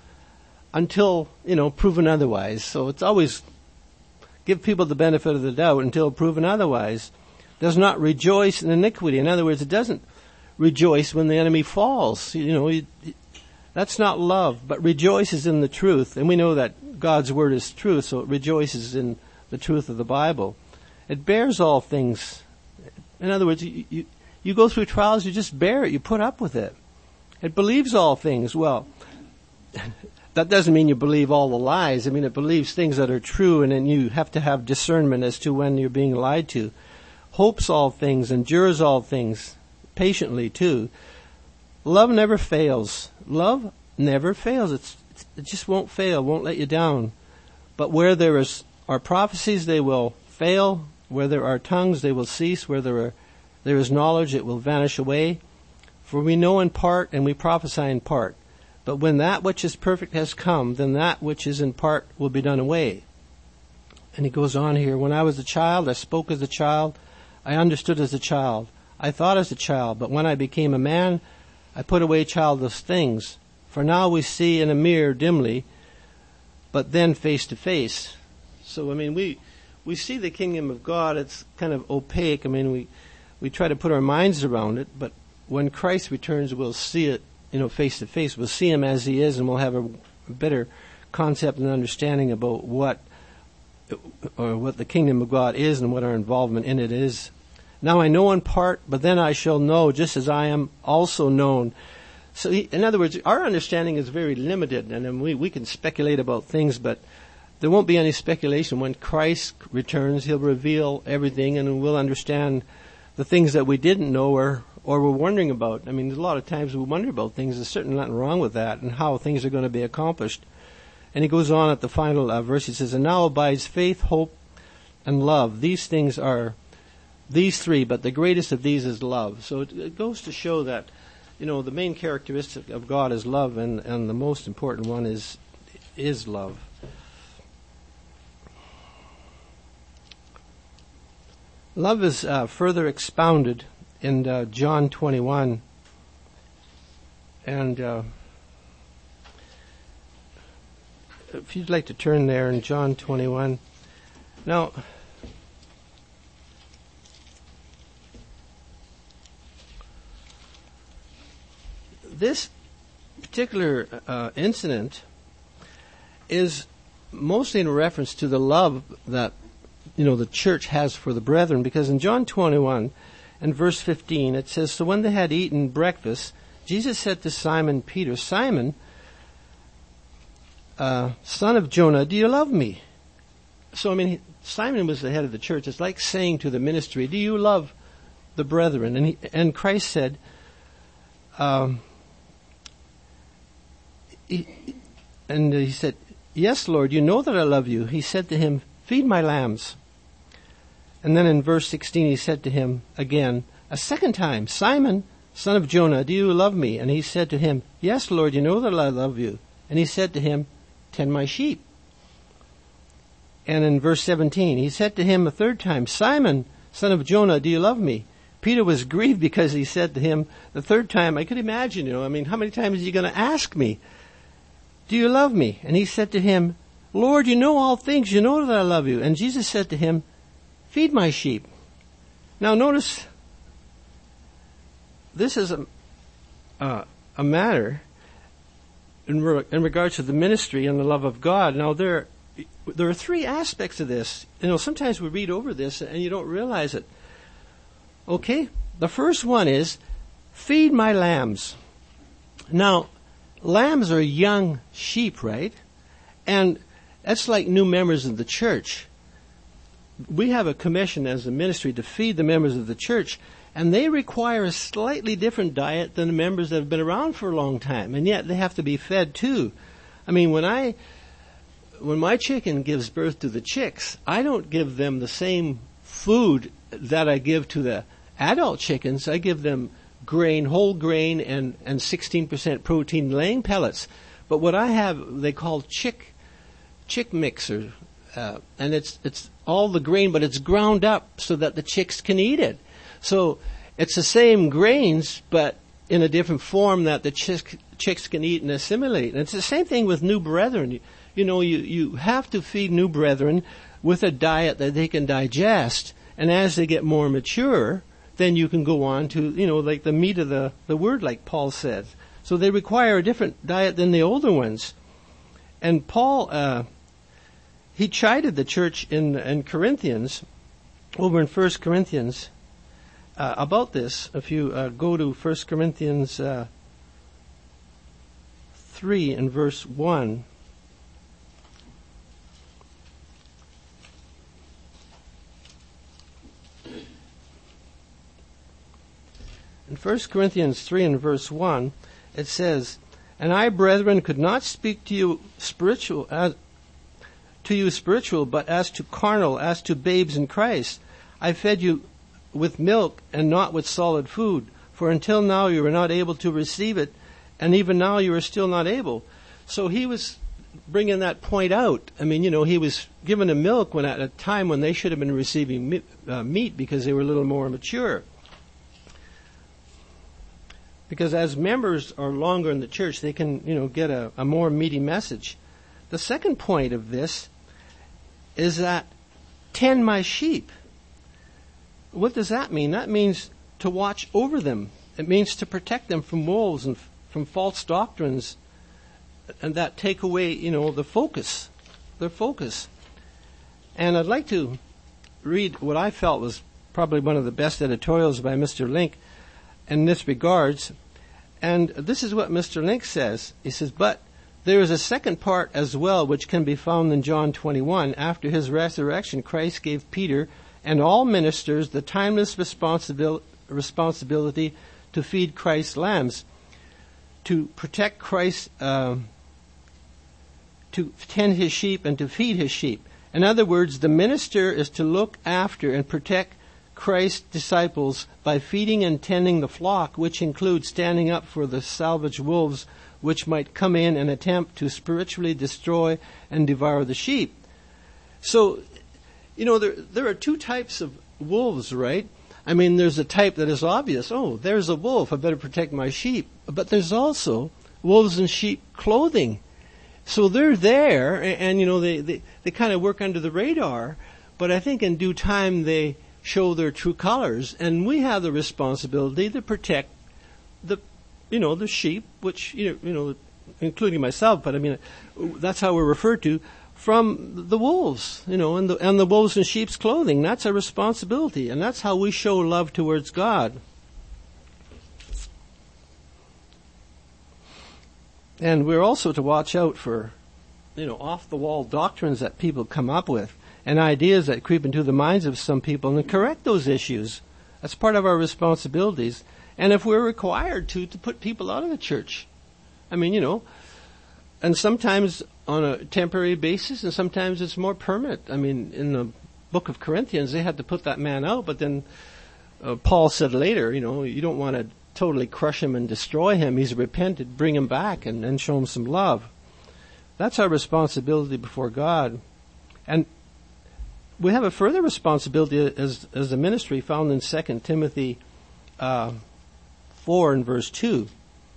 [SPEAKER 3] until, proven otherwise. So it's always give people the benefit of the doubt until proven otherwise. Does not rejoice in iniquity. In other words, it doesn't rejoice when the enemy falls. That's not love, but rejoices in the truth. And we know that God's word is truth, so it rejoices in the truth of the Bible. It bears all things. In other words, you go through trials, you just bear it, you put up with it. It believes all things. Well, that doesn't mean you believe all the lies. I mean, it believes things that are true, and then you have to have discernment as to when you're being lied to. Hopes all things, endures all things, patiently too. Love never fails. Love never fails. It just won't fail, won't let you down. But where there are prophecies, they will fail. Where there are tongues, they will cease. Where there is knowledge, it will vanish away. For we know in part, and we prophesy in part. But when that which is perfect has come, then that which is in part will be done away. And he goes on here, "When I was a child, I spoke as a child. I understood as a child. I thought as a child. But when I became a man, I put away childish things. For now we see in a mirror dimly, but then face to face." So, I mean, we see the kingdom of God. It's kind of opaque. I mean, we try to put our minds around it. But when Christ returns, we'll see it, face to face. We'll see him as he is, and we'll have a better concept and understanding about what the kingdom of God is and what our involvement in it is. "Now I know in part, but then I shall know, just as I am also known." So, in other words, our understanding is very limited, and we can speculate about things, but there won't be any speculation. When Christ returns, he'll reveal everything, and we'll understand the things that we didn't know or we're wondering about. I mean, there's a lot of times we wonder about things. There's certainly nothing wrong with that, and how things are going to be accomplished. And he goes on at the final verse. He says, "And now abides faith, hope, and love. These things are these three, but the greatest of these is love." So it goes to show that, the main characteristic of God is love, and the most important one is love. Love is further expounded in John 21, and if you'd like to turn there in John 21. Now, this particular incident is mostly in reference to the love that, the church has for the brethren, because in John 21 and verse 15 it says, "So when they had eaten breakfast, Jesus said to Simon Peter, 'Simon, son of Jonah, do you love me?'" So, Simon was the head of the church. It's like saying to the ministry, "Do you love the brethren?" And Christ said, he said, "Yes, Lord, you know that I love you." He said to him, "Feed my lambs." And then in verse 16 he said to him again, a second time, "Simon, son of Jonah, do you love me?" And he said to him, "Yes, Lord, you know that I love you." And he said to him, "Tend my sheep." And in verse 17 he said to him a third time, "Simon, son of Jonah, do you love me?" Peter was grieved because he said to him the third time, I could imagine, how many times are you going to ask me, "Do you love me?" And he said to him, "Lord, you know all things. You know that I love you." And Jesus said to him, "Feed my sheep." Now notice, this is a matter in regards to the ministry and the love of God. Now there are three aspects of this. Sometimes we read over this and you don't realize it. Okay? The first one is, feed my lambs. Now, lambs are young sheep, right? And that's like new members of the church. We have a commission as a ministry to feed the members of the church, and they require a slightly different diet than the members that have been around for a long time, and yet they have to be fed too. When my chicken gives birth to the chicks, I don't give them the same food that I give to the adult chickens. I give them grain, whole grain, and 16% protein laying pellets. But what I have, they call chick mixer, and it's all the grain, but it's ground up so that the chicks can eat it. So it's the same grains, but in a different form that the chicks can eat and assimilate. And it's the same thing with new brethren. You have to feed new brethren with a diet that they can digest, and as they get more mature, then you can go on to, like the meat of the word, like Paul said. So they require a different diet than the older ones. And Paul, he chided the church in Corinthians, over in 1 Corinthians, about this. If you go to 1 Corinthians 3 and verse 1, in 1 Corinthians 3 and verse 1, it says, "And I, brethren, could not speak to you spiritual, but as to carnal, as to babes in Christ. I fed you with milk and not with solid food, for until now you were not able to receive it, and even now you are still not able." So he was bringing that point out. He was giving them milk at a time when they should have been receiving meat because they were a little more mature. Because as members are longer in the church, they can, get a more meaty message. The second point of this is that, tend my sheep. What does that mean? That means to watch over them. It means to protect them from wolves and from false doctrines, and that take away, their focus. And I'd like to read what I felt was probably one of the best editorials by Mr. Link in this regards. And this is what Mr. Link says. He says, "But there is a second part as well which can be found in John 21. After his resurrection, Christ gave Peter and all ministers the timeless responsibility to feed Christ's lambs, to protect Christ, to tend his sheep and to feed his sheep. In other words, the minister is to look after and protect Christ's disciples by feeding and tending the flock, which includes standing up for the savage wolves which might come in and attempt to spiritually destroy and devour the sheep." So, there are two types of wolves, right? There's a type that is obvious. Oh, there's a wolf. I better protect my sheep. But there's also wolves in sheep clothing. So they're there, and they kind of work under the radar, but I think in due time they show their true colors, and we have the responsibility to protect the sheep, which, including myself, but I mean, that's how we're referred to, from the wolves, and the wolves in sheep's clothing. That's a responsibility, and that's how we show love towards God. And we're also to watch out for, off-the-wall doctrines that people come up with and ideas that creep into the minds of some people and correct those issues. That's part of our responsibilities. And if we're required to put people out of the church, and sometimes on a temporary basis and sometimes it's more permanent. I mean, in the book of Corinthians, they had to put that man out, but then Paul said later, you don't want to totally crush him and destroy him. He's repented, bring him back and show him some love. That's our responsibility before God. And we have a further responsibility as a ministry found in 2 Timothy 4 and verse 2.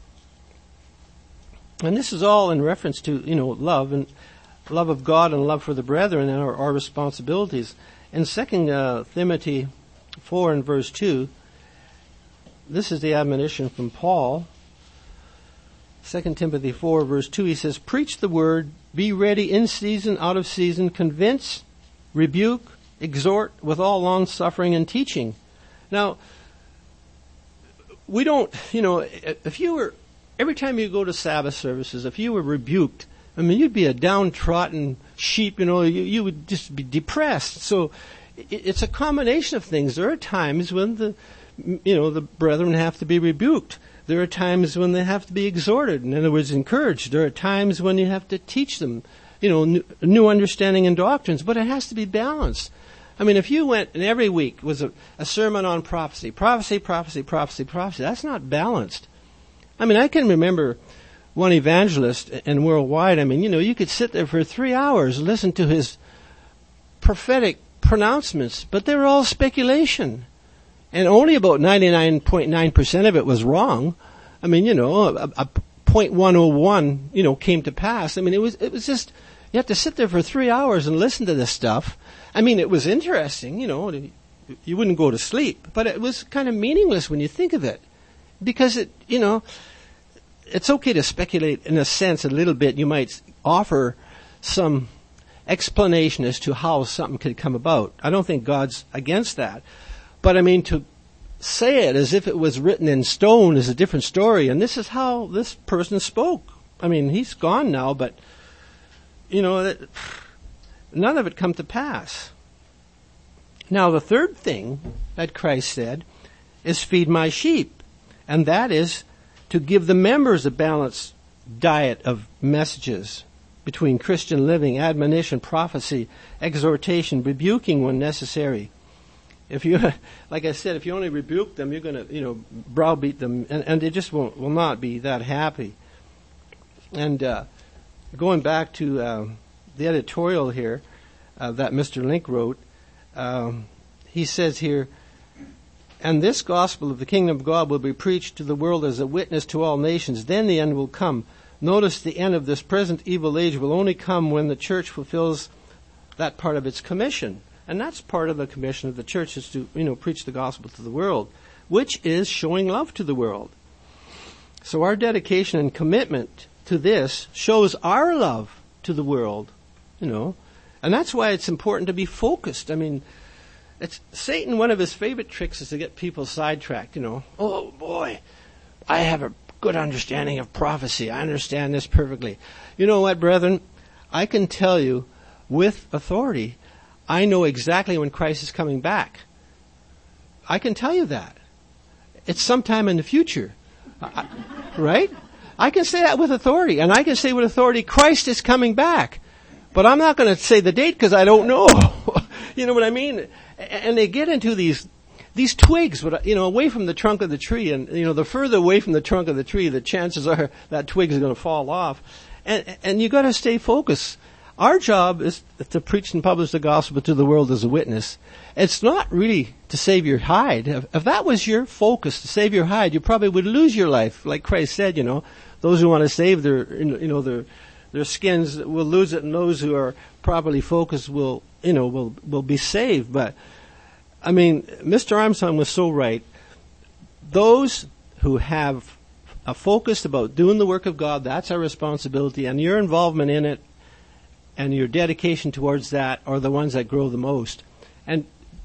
[SPEAKER 3] And this is all in reference to, love and love of God and love for the brethren and our responsibilities. In 2 Timothy 4 and verse 2, this is the admonition from Paul. 2 Timothy 4 verse 2, he says, "Preach the word, be ready in season, out of season, convince, rebuke, exhort with all long suffering and teaching." Now, we don't, every time you go to Sabbath services, if you were rebuked, you'd be a downtrodden sheep, you would just be depressed. So it's a combination of things. There are times when the brethren have to be rebuked. There are times when they have to be exhorted, in other words, encouraged. There are times when you have to teach them, new understanding and doctrines, but it has to be balanced. If you went and every week was a sermon on prophecy, that's not balanced. I can remember one evangelist and worldwide, you could sit there for 3 hours and listen to his prophetic pronouncements, but they were all speculation. And only about 99.9% of it was wrong. A 0.101, came to pass. It was just, you have to sit there for 3 hours and listen to this stuff. It was interesting, you wouldn't go to sleep, but it was kind of meaningless when you think of it. Because it's okay to speculate in a sense a little bit. You might offer some explanation as to how something could come about. I don't think God's against that. But to say it as if it was written in stone is a different story. And this is how this person spoke. He's gone now, but, none of it come to pass. Now, the third thing that Christ said is feed my sheep. And that is to give the members a balanced diet of messages between Christian living, admonition, prophecy, exhortation, rebuking when necessary. If you, like I said, if you only rebuke them, you're going to, browbeat them, and they just will not be that happy. And going back to the editorial here that Mr. Link wrote, he says here, "And this gospel of the kingdom of God will be preached to the world as a witness to all nations. Then the end will come. Notice the end of this present evil age will only come when the church fulfills that part of its commission." And that's part of the commission of the church, is to, preach the gospel to the world, which is showing love to the world. So our dedication and commitment to this shows our love to the world, and that's why it's important to be focused. It's Satan, one of his favorite tricks is to get people sidetracked, "Oh boy, I have a good understanding of prophecy. I understand this perfectly." You know what, brethren? I can tell you with authority, I know exactly when Christ is coming back. I can tell you that. It's sometime in the future. Right? I can say that with authority. And I can say with authority, Christ is coming back. But I'm not going to say the date because I don't know. You know what I mean? And they get into these twigs, away from the trunk of the tree. And, the further away from the trunk of the tree, the chances are that twig is going to fall off. And you got to stay focused. Our job is to preach and publish the gospel to the world as a witness. It's not really to save your hide. If that was your focus, to save your hide, you probably would lose your life. Like Christ said, those who want to save their their skins will lose it, and those who are properly focused will be saved. But I mean, Mr. Armstrong was so right. Those who have a focus about doing the work of God, that's our responsibility, and your involvement in it and your dedication towards that are the ones that grow the most. And,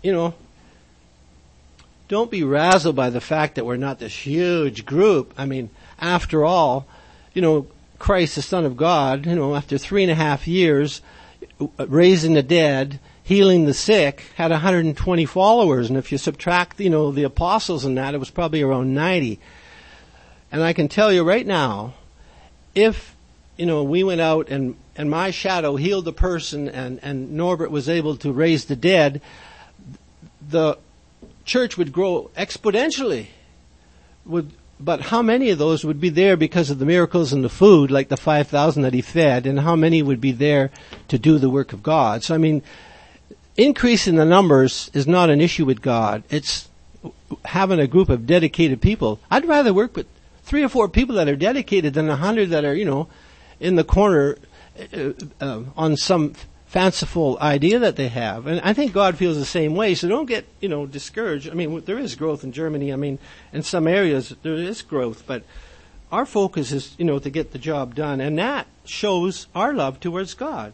[SPEAKER 3] don't be razzled by the fact that we're not this huge group. I mean, after all, Christ, the Son of God, after 3.5 years, raising the dead, healing the sick, had 120 followers. And if you subtract, the apostles and that, it was probably around 90. And I can tell you right now, if, we went out and my shadow healed the person and Norbert was able to raise the dead, the church would grow exponentially. But how many of those would be there because of the miracles and the food, like the 5,000 that he fed, and how many would be there to do the work of God? So, I mean, increasing the numbers is not an issue with God. It's having a group of dedicated people. I'd rather work with 3 or 4 people that are dedicated than 100 that are, in the corner on some fanciful idea that they have. And I think God feels the same way, so don't get, discouraged. I mean, there is growth in Germany. I mean, in some areas there is growth, but our focus is, to get the job done, and that shows our love towards God.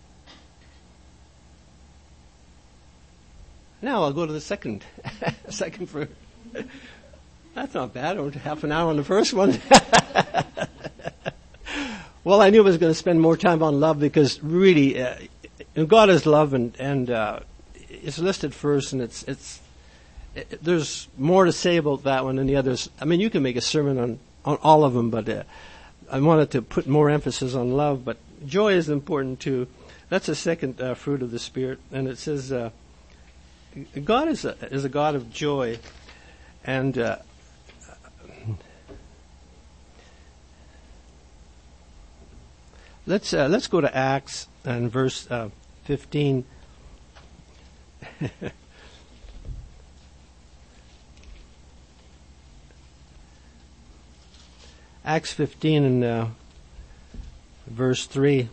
[SPEAKER 3] Now I'll go to the second fruit. That's not bad. Only half an hour on the first one. Well, I knew I was going to spend more time on love because really, God is love, and it's listed first, and there's more to say about that one than the others. I mean, you can make a sermon on all of them, but I wanted to put more emphasis on love. But joy is important too. That's the second fruit of the Spirit, and it says God is a God of joy, and let's go to Acts and verse 15. Acts 15 and verse 3.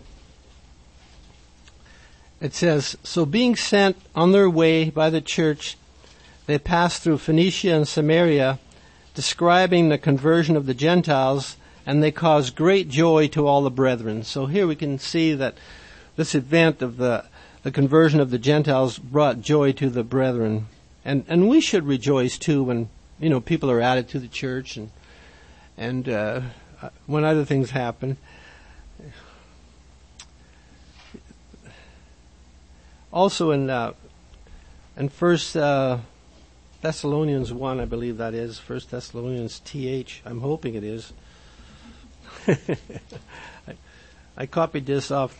[SPEAKER 3] It says, "So being sent on their way by the church, they passed through Phoenicia and Samaria, describing the conversion of the Gentiles, and they caused great joy to all the brethren." So here we can see that this event of the conversion of the Gentiles brought joy to the brethren. And we should rejoice too when, people are added to the church and when other things happen. Also in 1 Thessalonians 1, I believe that is, 1 Thessalonians TH, I'm hoping it is. I copied this off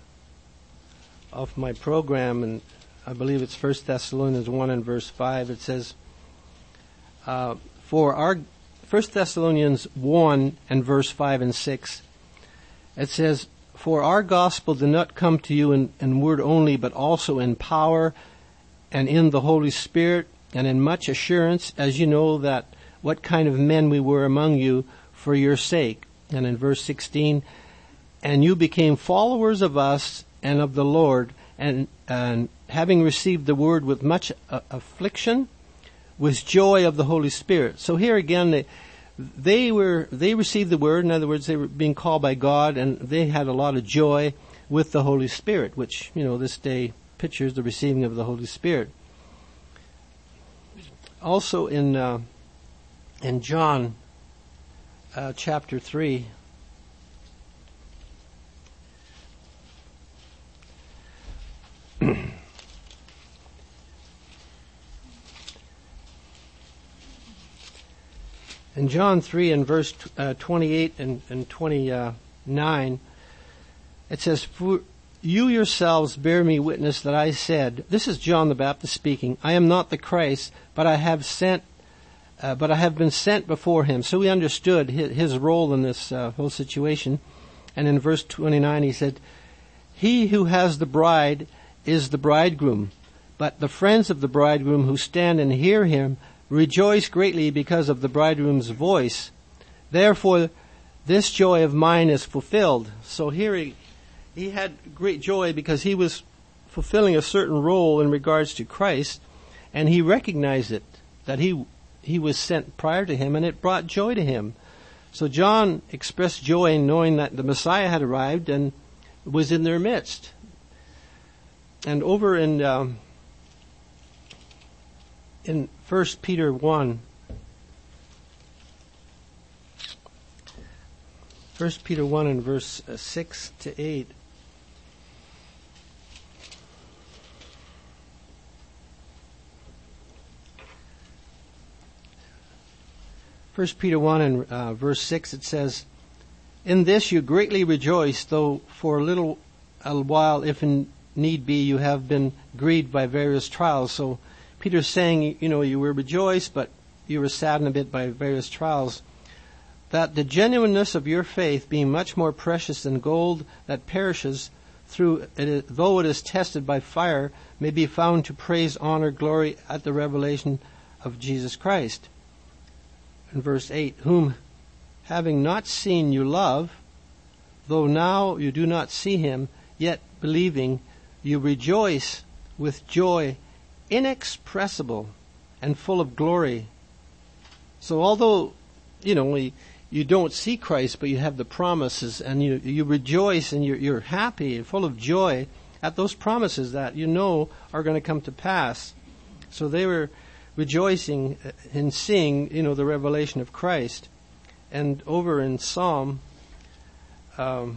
[SPEAKER 3] my program, and I believe it's 1 Thessalonians 1 and verse 5. It says, 1 Thessalonians 1 and verse 5 and 6, it says, "For our gospel did not come to you in word only, but also in power and in the Holy Spirit and in much assurance, as you know that what kind of men we were among you for your sake." And in verse 16, "And you became followers of us and of the Lord, and having received the word with much affliction, with joy of the Holy Spirit." So here again, they received the word. In other words, they were being called by God, and they had a lot of joy with the Holy Spirit, which, this day pictures the receiving of the Holy Spirit. Also in John chapter 3, in John 3 and verse 28 and 29, it says, "For you yourselves bear me witness that I said," this is John the Baptist speaking, "I am not the Christ, but I have been sent before him." So we understood his role in this whole situation. And in verse 29 he said, "He who has the bride is the bridegroom, but the friends of the bridegroom who stand and hear him rejoice greatly because of the bridegroom's voice. Therefore this joy of mine is fulfilled. So here he had great joy because he was fulfilling a certain role in regards to Christ, and he recognized it, that he was sent prior to him, and it brought joy to him. So John expressed joy in knowing that the Messiah had arrived and was in their midst. And over in 1 Peter 1, 1 Peter 1 and verse 6 to 8. First Peter 1 and verse 6, it says, "In this you greatly rejoice, though for a while, if in need be, you have been grieved by various trials." So Peter's saying, you were rejoiced, but you were saddened a bit by various trials. "That the genuineness of your faith, being much more precious than gold that perishes, though it is tested by fire, may be found to praise, honor, glory at the revelation of Jesus Christ." In verse 8, "Whom, having not seen, you love, though now you do not see him, yet believing, you rejoice with joy inexpressible and full of glory." So although, you don't see Christ, but you have the promises, and you rejoice, and you're happy and full of joy at those promises that are going to come to pass. So they were rejoicing in seeing, the revelation of Christ. And over in Psalm 5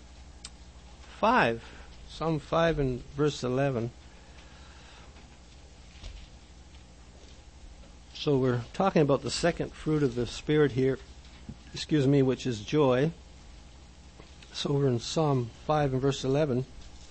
[SPEAKER 3] and verse 11. So we're talking about the second fruit of the Spirit here, which is joy. So we're in Psalm 5 and verse 11.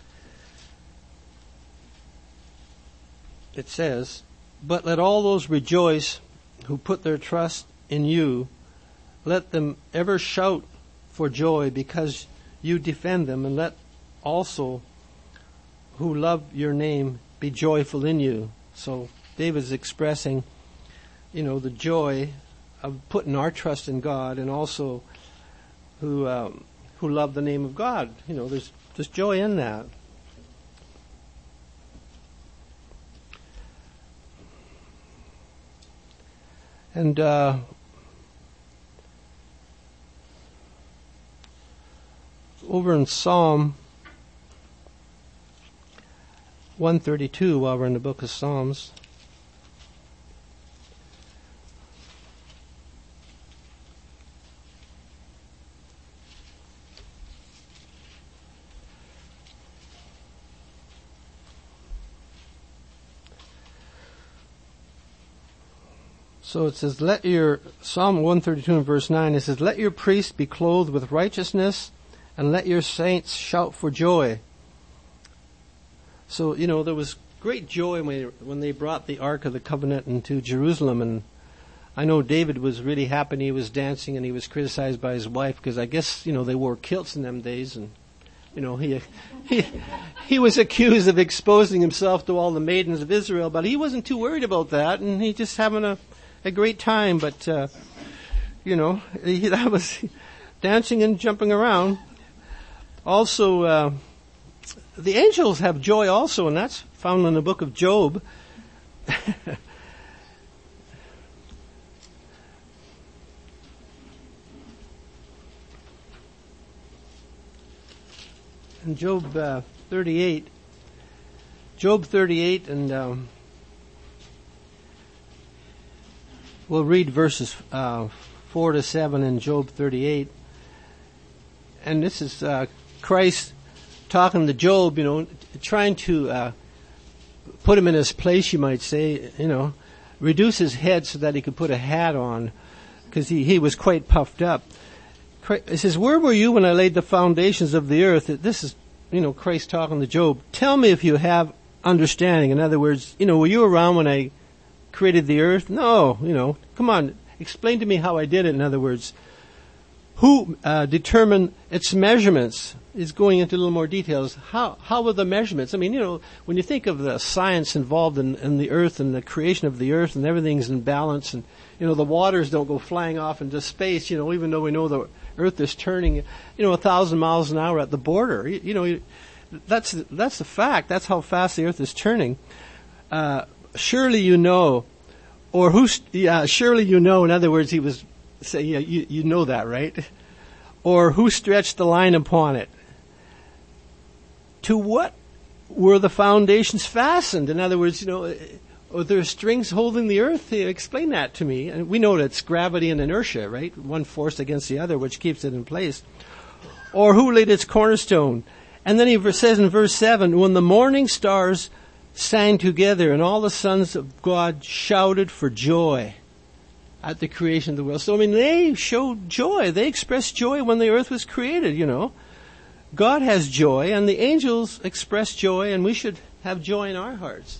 [SPEAKER 3] It says, "But let all those rejoice who put their trust in you. Let them ever shout for joy because you defend them, and let also who love your name be joyful in you." So David's expressing, the joy of putting our trust in God, and also who love the name of God. There's joy in that. And over in Psalm 132, while we're in the book of Psalms, so it says, Psalm 132 and verse 9, it says, "Let your priests be clothed with righteousness, and let your saints shout for joy." So, there was great joy when they brought the Ark of the Covenant into Jerusalem. And I know David was really happy, and he was dancing, and he was criticized by his wife because I guess, they wore kilts in them days. And, he was accused of exposing himself to all the maidens of Israel, but he wasn't too worried about that, and he just having a great time. But, that was dancing and jumping around. Also, the angels have joy also, and that's found in the book of Job. In Job 38, and we'll read verses 4 to 7 in Job 38. And this is Christ talking to Job, trying to put him in his place, you might say, reduce his head so that he could put a hat on, because he was quite puffed up. It says, "Where were you when I laid the foundations of the earth?" This is, Christ talking to Job. "Tell me if you have understanding." In other words, were you around when I created the earth? No, come on, explain to me how I did it. In other words, who determined its measurements? Is going into a little more details. How were the measurements? I mean, when you think of the science involved in the earth and the creation of the earth, and everything's in balance, and the waters don't go flying off into space, even though we know the earth is turning, 1,000 miles an hour at the border. That's the fact. That's how fast the earth is turning. Surely you know, surely you know. In other words, he was saying, you know that, right? Or who stretched the line upon it? To what were the foundations fastened? In other words, are there strings holding the earth? Explain that to me. And we know that it's gravity and inertia, right? One force against the other, which keeps it in place. Or who laid its cornerstone? And then he says in verse 7, when the morning stars sang together and all the sons of God shouted for joy at the creation of the world. So, they showed joy. They expressed joy when the earth was created, God has joy, and the angels express joy, and we should have joy in our hearts.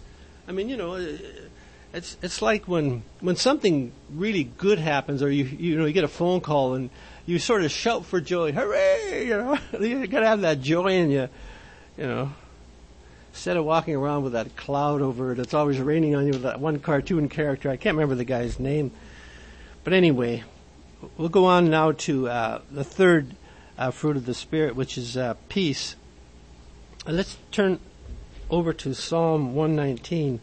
[SPEAKER 3] It's like when something really good happens, or you get a phone call and you sort of shout for joy, hooray! You got to have that joy in you, instead of walking around with that cloud over it. It's always raining on you with that one cartoon character. I can't remember the guy's name, but anyway, we'll go on now to the third fruit of the Spirit, which is peace. Let's turn over to Psalm 119.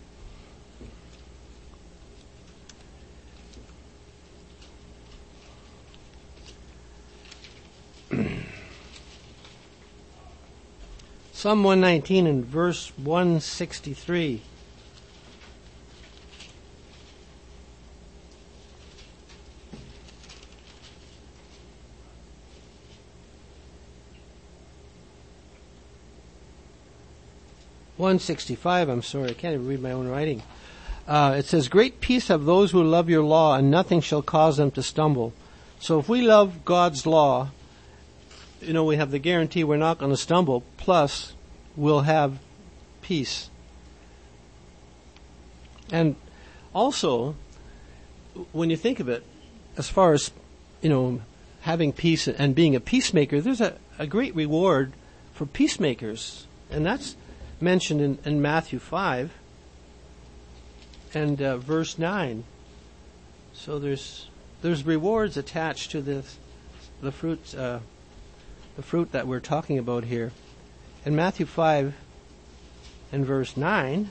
[SPEAKER 3] Psalm 119 and verse 163. I'm sorry, I can't even read my own writing. It says, great peace have those who love your law, and nothing shall cause them to stumble. So if we love God's law, we have the guarantee we're not going to stumble, plus we'll have peace. And also, when you think of it, as far as, having peace and being a peacemaker, there's a great reward for peacemakers. And that's mentioned in Matthew 5 and verse 9. So there's rewards attached to the fruit that we're talking about here. In Matthew 5 and verse 9,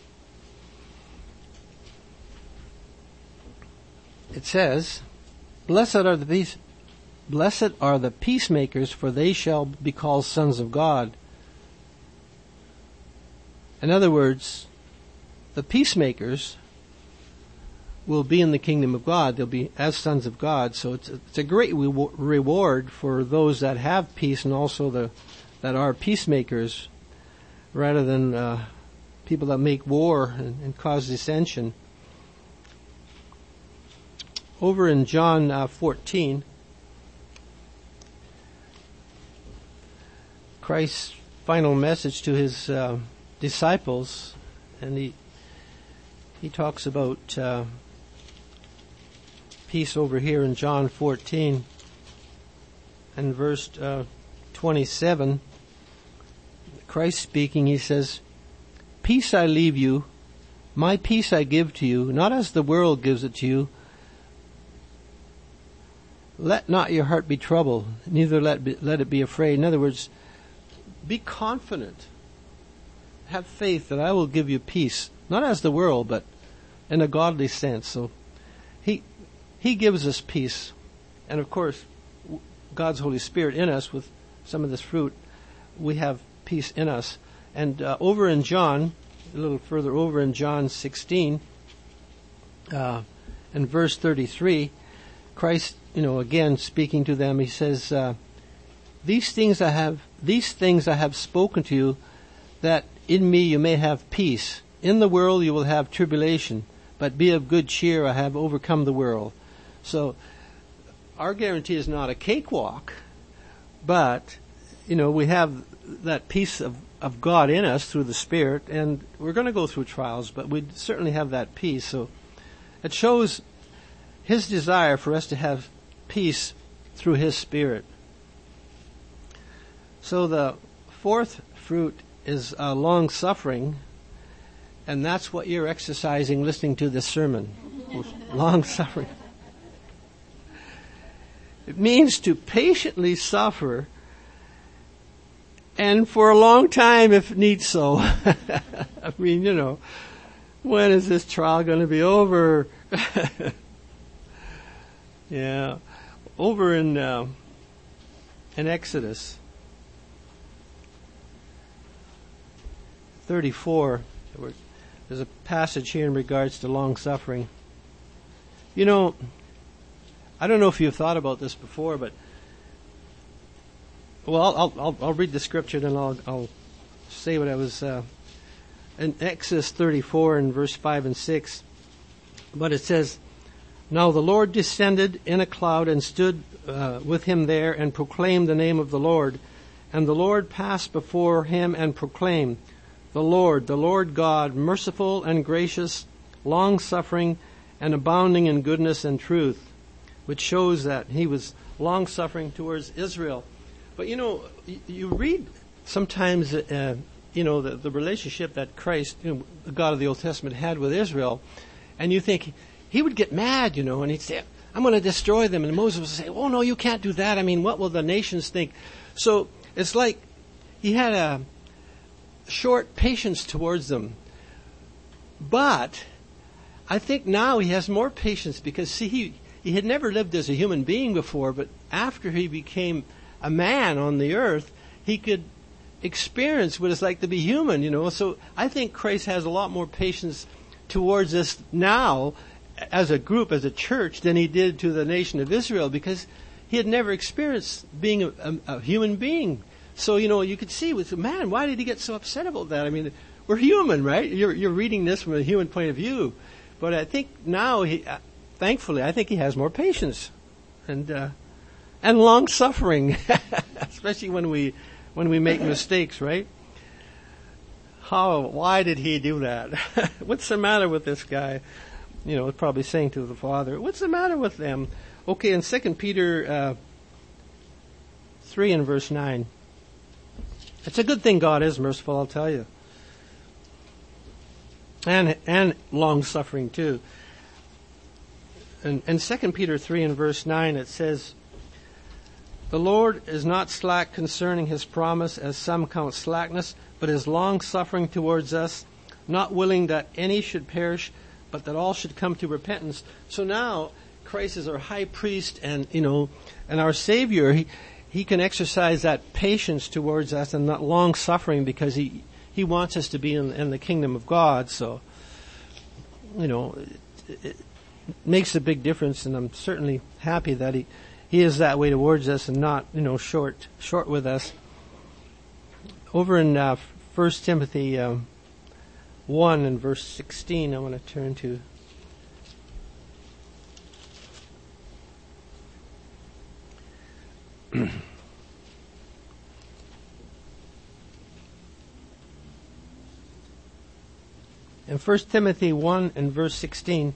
[SPEAKER 3] it says, Blessed are the peacemakers, for they shall be called sons of God. In other words, the peacemakers will be in the kingdom of God. They'll be as sons of God. So it's a great reward for those that have peace, and also that are peacemakers, rather than people that make war and cause dissension. Over in John 14, Christ's final message to his disciples, and he talks about peace over here in John 14 and verse 27. Christ speaking, he says, Peace I leave you, my peace I give to you, not as the world gives it to you. Let not your heart be troubled, neither let it be afraid. In other words, be confident. Have faith that I will give you peace, not as the world, but in a godly sense. So He gives us peace. And of course, God's Holy Spirit in us with some of this fruit, we have peace in us. And over in John, a little further over in John 16, in verse 33, Christ, again speaking to them, he says, These things I have spoken to you, that in me you may have peace. In the world you will have tribulation, but be of good cheer, I have overcome the world. So, our guarantee is not a cakewalk, but, we have that peace of God in us through the Spirit, and we're going to go through trials, but we certainly have that peace. So, it shows His desire for us to have peace through His Spirit. So, the fourth fruit is long suffering, and that's what you're exercising listening to this sermon. Long suffering. It means to patiently suffer, and for a long time if needs so. I mean, when is this trial going to be over? Yeah. Over in Exodus 34, there's a passage here in regards to long suffering. I don't know if you've thought about this before, but I'll read the scripture, then I'll say what I was in Exodus 34 in verse 5 and 6. But it says, "Now the Lord descended in a cloud and stood with him there and proclaimed the name of the Lord. And the Lord passed before him and proclaimed, the Lord God, merciful and gracious, long-suffering and abounding in goodness and truth," which shows that he was long-suffering towards Israel. But you read sometimes, the relationship that Christ, the God of the Old Testament, had with Israel, and you think he would get mad, and he'd say, "I'm going to destroy them." And Moses would say, "Oh no, you can't do that. I mean, what will the nations think?" So it's like he had a short patience towards them. But I think now he has more patience because, see, he had never lived as a human being before, but after he became a man on the earth, he could experience what it's like to be human, So I think Christ has a lot more patience towards us now as a group, as a church, than he did to the nation of Israel, because he had never experienced being a human being. So, you could see with, man, why did he get so upset about that? I mean, we're human, right? You're reading this from a human point of view. But I think now, thankfully, I think he has more patience and long suffering, especially when we make mistakes, right? Why did he do that? What's the matter with this guy? Probably saying to the Father, what's the matter with them? Okay, in 2 Peter 3 and verse 9. It's a good thing God is merciful, I'll tell you. And long-suffering too. In 2 Peter 3 and verse 9 it says, "The Lord is not slack concerning his promise, as some count slackness, but is long-suffering towards us, not willing that any should perish, but that all should come to repentance." So now Christ is our high priest and our Savior. He can exercise that patience towards us and that long suffering because he wants us to be in the kingdom of God. So, it makes a big difference, and I'm certainly happy that he is that way towards us and not, short with us. Over in 1 Timothy 1 and verse 16, I want to turn to. In 1 Timothy 1 and verse 16,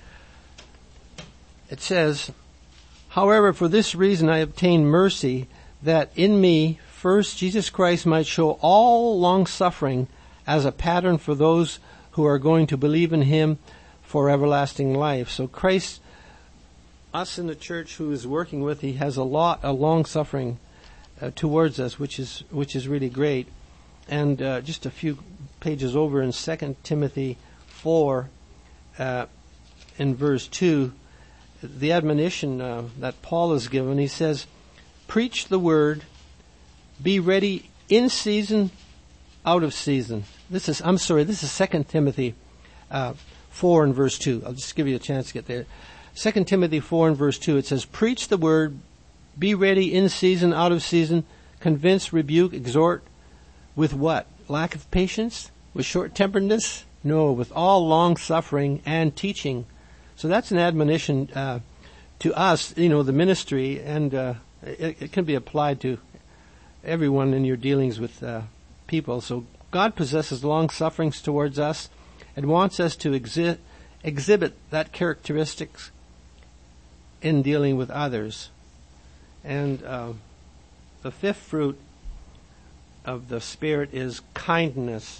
[SPEAKER 3] it says, "However, for this reason I obtained mercy, that in me first Jesus Christ might show all long-suffering as a pattern for those who are going to believe in him for everlasting life." So Christ, us in the church who is working with, he has a lot of long-suffering towards us, which is really great. And just a few pages over in 2 Timothy 4 in verse 2, the admonition that Paul has given, he says, "Preach the word, be ready in season, out of season." This is 2 Timothy 4 and verse 2. I'll just give you a chance to get there. 2 Timothy 4 and verse 2, it says, "Preach the word, be ready in season, out of season, convince, rebuke, exhort." With what? Lack of patience? With short-temperedness? No, with all long-suffering and teaching. So that's an admonition to us, the ministry, and it can be applied to everyone in your dealings with people. So God possesses long-sufferings towards us and wants us to exhibit that characteristics in dealing with others. And the fifth fruit of the Spirit is kindness.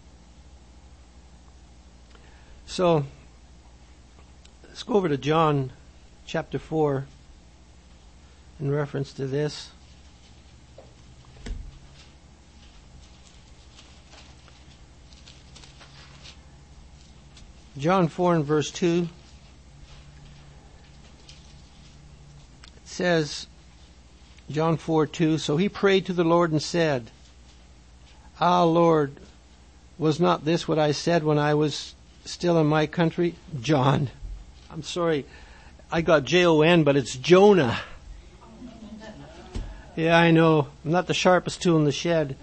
[SPEAKER 3] So let's go over to John chapter 4 in reference to this. John 4 and verse 2. It says, John 4:2, so he prayed to the Lord and said, Ah, Lord, was not this what I said when I was still in my country? John. I'm sorry, I got Jon, but it's Jonah. Yeah, I know. I'm not the sharpest tool in the shed.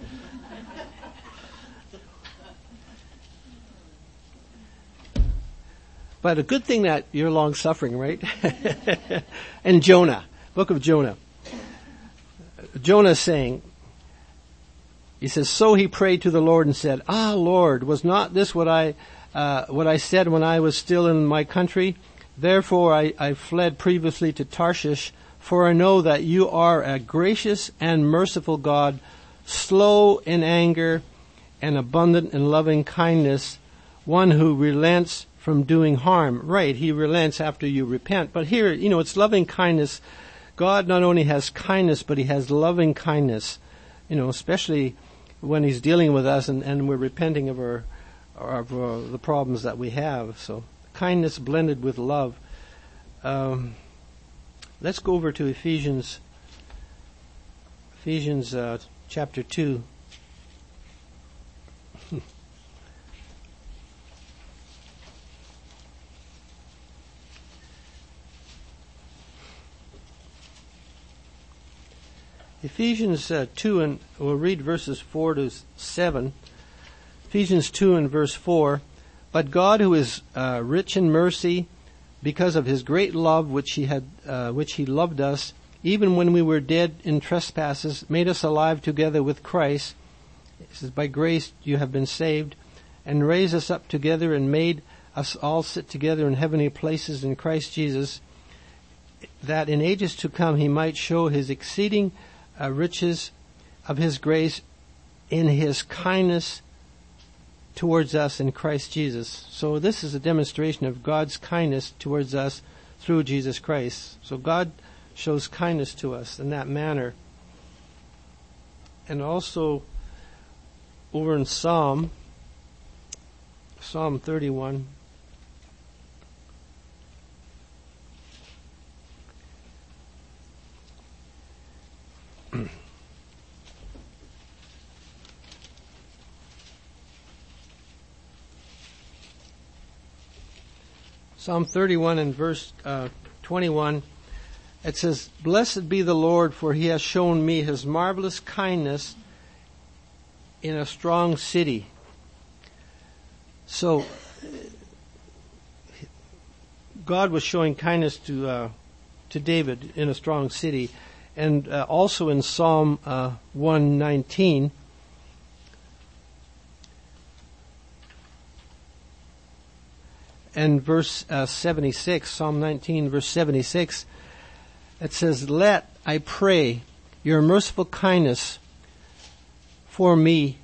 [SPEAKER 3] But a good thing that you're long-suffering, right? And Jonah, book of Jonah. Jonah saying, he says, so he prayed to the Lord and said, Ah, Lord, was not this what I said when I was still in my country? Therefore I fled previously to Tarshish, for I know that you are a gracious and merciful God, slow in anger and abundant in loving kindness, one who relents from doing harm. Right, he relents after you repent. But here, it's loving kindness. God not only has kindness, but he has loving kindness, especially when he's dealing with us and we're repenting of the problems that we have. So kindness blended with love. Let's go over to Ephesians chapter 2. Ephesians 2, and we'll read verses 4 to 7. Ephesians 2 and verse 4. But God, who is rich in mercy, because of his great love which he loved us, even when we were dead in trespasses, made us alive together with Christ. It says, by grace you have been saved, and raised us up together and made us all sit together in heavenly places in Christ Jesus, that in ages to come he might show his exceeding riches of his grace in his kindness towards us in Christ Jesus. So this is a demonstration of God's kindness towards us through Jesus Christ. So God shows kindness to us in that manner. And also over in Psalm 31. Psalm 31 and verse 21, it says, Blessed be the Lord, for he has shown me his marvelous kindness in a strong city. So, God was showing kindness to David in a strong city. And also in Psalm 119, and verse 76, Psalm 19, verse 76, it says, Let, I pray, your merciful kindness for me,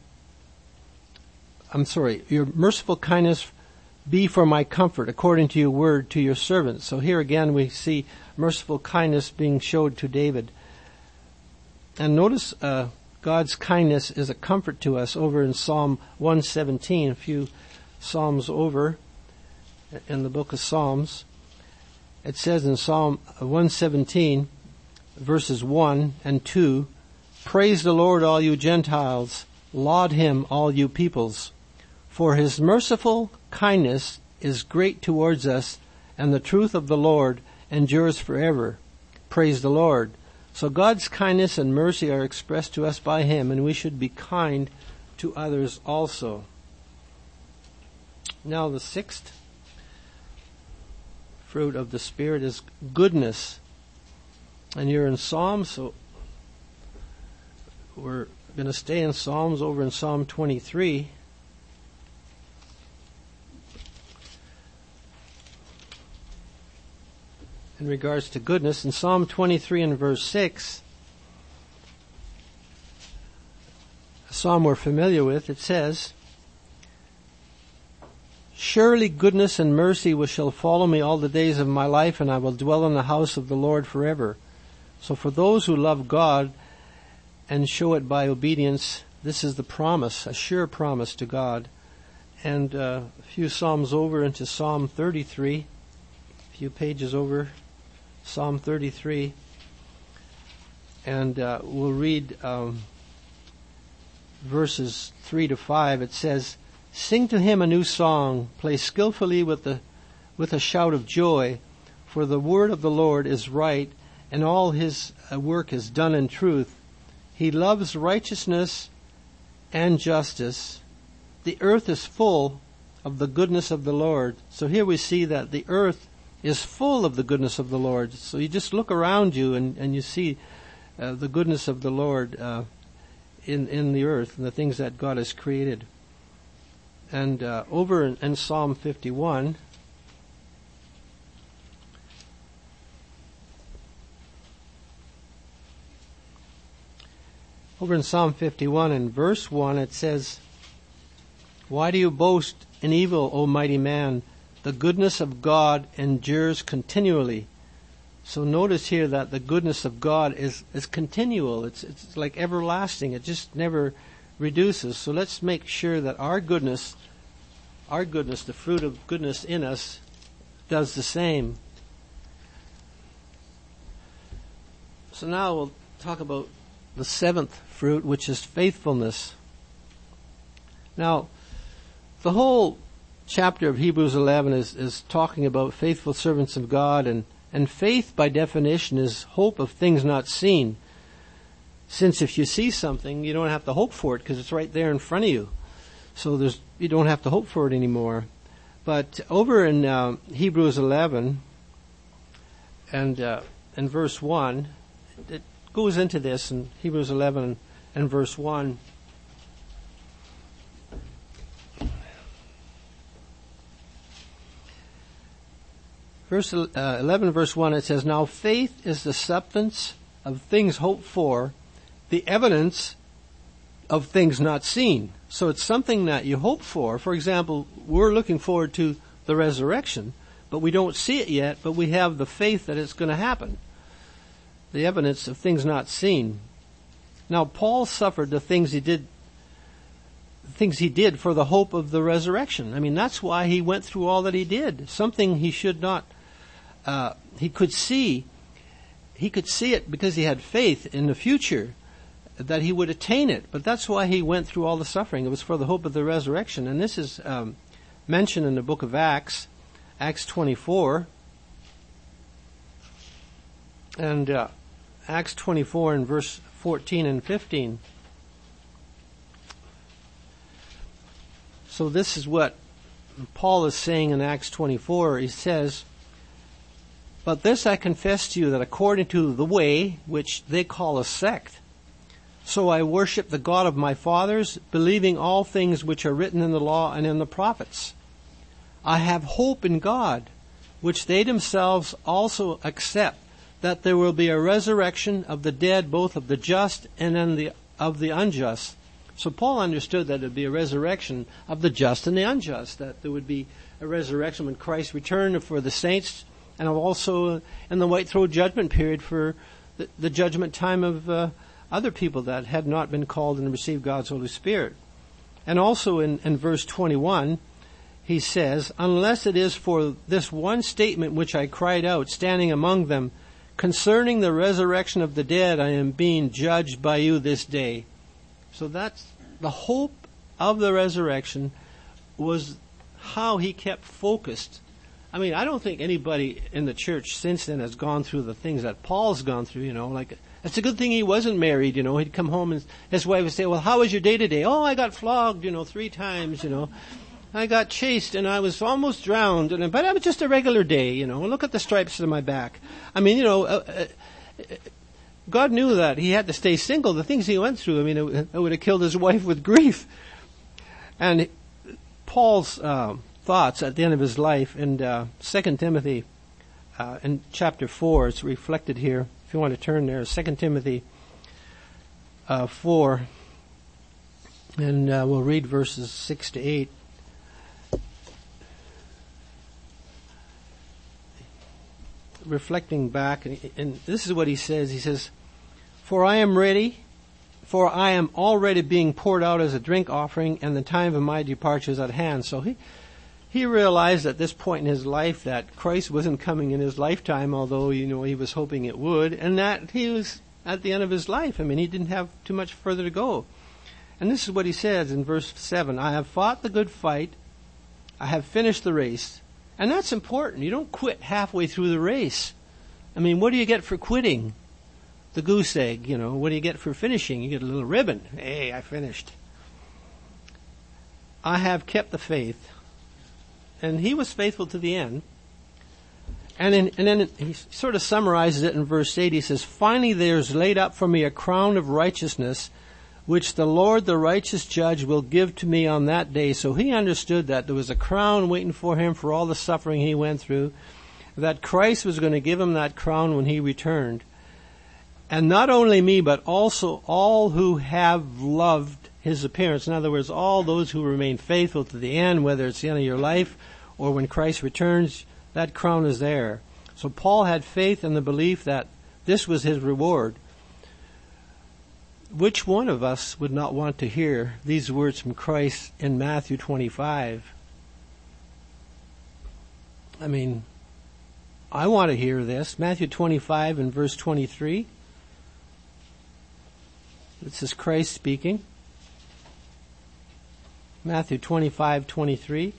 [SPEAKER 3] your merciful kindness be for my comfort, according to your word to your servant. So here again we see merciful kindness being showed to David. And notice God's kindness is a comfort to us over in Psalm 117, a few Psalms over in the book of Psalms. It says in Psalm 117, verses 1 and 2, Praise the Lord, all you Gentiles, laud him, all you peoples, for his merciful kindness is great towards us, and the truth of the Lord endures forever. Praise the Lord. So God's kindness and mercy are expressed to us by him, and we should be kind to others also. Now the sixth fruit of the Spirit is goodness. And you're in Psalms, so we're going to stay in Psalms over in Psalm 23. In regards to goodness, in Psalm 23 and verse 6, a psalm we're familiar with, it says, Surely goodness and mercy shall follow me all the days of my life, and I will dwell in the house of the Lord forever. So for those who love God and show it by obedience, this is the promise, a sure promise to God. And a few psalms over into Psalm 33, a few pages over, Psalm 33. And we'll read verses 3 to 5. It says, "Sing to him a new song, play skillfully with a shout of joy, for the word of the Lord is right, and all his work is done in truth. He loves righteousness and justice. The earth is full of the goodness of the Lord." So here we see that the earth is full of the goodness of the Lord. So you just look around you and you see the goodness of the Lord in the earth and the things that God has created. And over in Psalm 51, in verse 1, it says, "Why do you boast in evil, O mighty man? The goodness of God endures continually." So notice here that the goodness of God is continual. It's like everlasting. It just never reduces. So let's make sure that our goodness, the fruit of goodness in us, does the same. So now we'll talk about the seventh fruit, which is faithfulness. Now, the whole chapter of Hebrews 11 is talking about faithful servants of God, and faith by definition is hope of things not seen. Since if you see something, you don't have to hope for it because it's right there in front of you. So you don't have to hope for it anymore. But over in Hebrews 11 and in verse 1, it goes into this in Hebrews 11 and verse 1. Verse 11, verse 1, it says, "Now faith is the substance of things hoped for, the evidence of things not seen." So it's something that you hope for. For example, we're looking forward to the resurrection, but we don't see it yet, but we have the faith that it's going to happen. The evidence of things not seen. Now, Paul suffered the things he did for the hope of the resurrection. I mean, that's why he went through all that he did. Something he should not, he could see it because he had faith in the future that he would attain it. But that's why he went through all the suffering. It was for the hope of the resurrection. And this is mentioned in the book of Acts, Acts 24. And Acts 24 in verse 14 and 15. So this is what Paul is saying in Acts 24. He says, "But this I confess to you, that according to the way, which they call a sect, so I worship the God of my fathers, believing all things which are written in the law and in the prophets. I have hope in God, which they themselves also accept, that there will be a resurrection of the dead, both of the just and of the unjust." So Paul understood that there would be a resurrection of the just and the unjust, that there would be a resurrection when Christ returned for the saints, and also in the white throne judgment period for the judgment time of other people that had not been called and received God's Holy Spirit. And also in verse 21, he says, "Unless it is for this one statement which I cried out, standing among them, concerning the resurrection of the dead, I am being judged by you this day." So that's the hope of the resurrection was how he kept focused. I mean, I don't think anybody in the church since then has gone through the things that Paul's gone through, like, it's a good thing he wasn't married, he'd come home and his wife would say, "Well, how was your day today?" "Oh, I got flogged, 3 times, I got chased and I was almost drowned, but it was just a regular day, look at the stripes on my back." I mean, God knew that he had to stay single. The things he went through, it would have killed his wife with grief. And Paul's thoughts at the end of his life in 2 Timothy in chapter 4, it's reflected here. If you want to turn there, 2 Timothy 4, and we'll read verses 6 to 8. reflecting back, and this is what he says. He says, For I am already being poured out as a drink offering, and the time of my departure is at hand. So he realized at this point in his life that Christ wasn't coming in his lifetime, although, he was hoping it would, and that he was at the end of his life. I mean, he didn't have too much further to go. And this is what he says in verse 7, I have fought the good fight, I have finished the race. And that's important. You don't quit halfway through the race. I mean, what do you get for quitting? The goose egg, What do you get for finishing? You get a little ribbon. Hey, I finished. I have kept the faith. And he was faithful to the end. And then he sort of summarizes it in verse 8. He says, Finally there is laid up for me a crown of righteousness, which the Lord, the righteous judge, will give to me on that day. So he understood that there was a crown waiting for him for all the suffering he went through, that Christ was going to give him that crown when he returned. And not only me, but also all who have loved his appearance. In other words, all those who remain faithful to the end, whether it's the end of your life or when Christ returns, that crown is there. So Paul had faith in the belief that this was his reward. Which one of us would not want to hear these words from Christ in Matthew 25? I mean, I want to hear this. Matthew 25 and verse 23. This is Christ speaking. Matthew 25:23.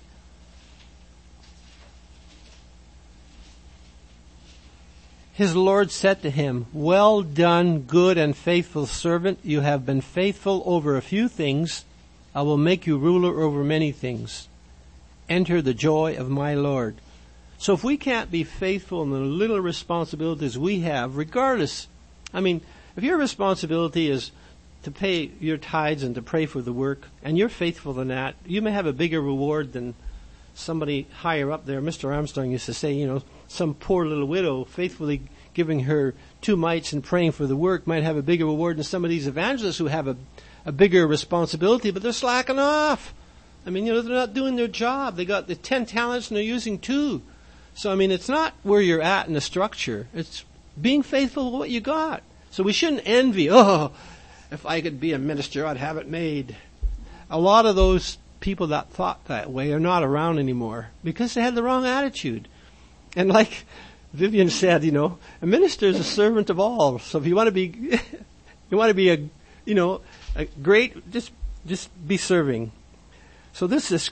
[SPEAKER 3] His Lord said to him, Well done, good and faithful servant. You have been faithful over a few things. I will make you ruler over many things. Enter the joy of my Lord. So if we can't be faithful in the little responsibilities we have, regardless, if your responsibility is to pay your tithes and to pray for the work, and you're faithful in that, you may have a bigger reward than somebody higher up there. Mr. Armstrong used to say, some poor little widow faithfully giving her 2 mites and praying for the work might have a bigger reward than some of these evangelists who have a bigger responsibility, but they're slacking off. They're not doing their job. They got the 10 talents and they're using 2. So, it's not where you're at in the structure. It's being faithful with what you got. So we shouldn't envy, if I could be a minister, I'd have it made. A lot of those people that thought that way are not around anymore because they had the wrong attitude. And like Vivian said, a minister is a servant of all. So if you want to be, a great, just be serving. So this is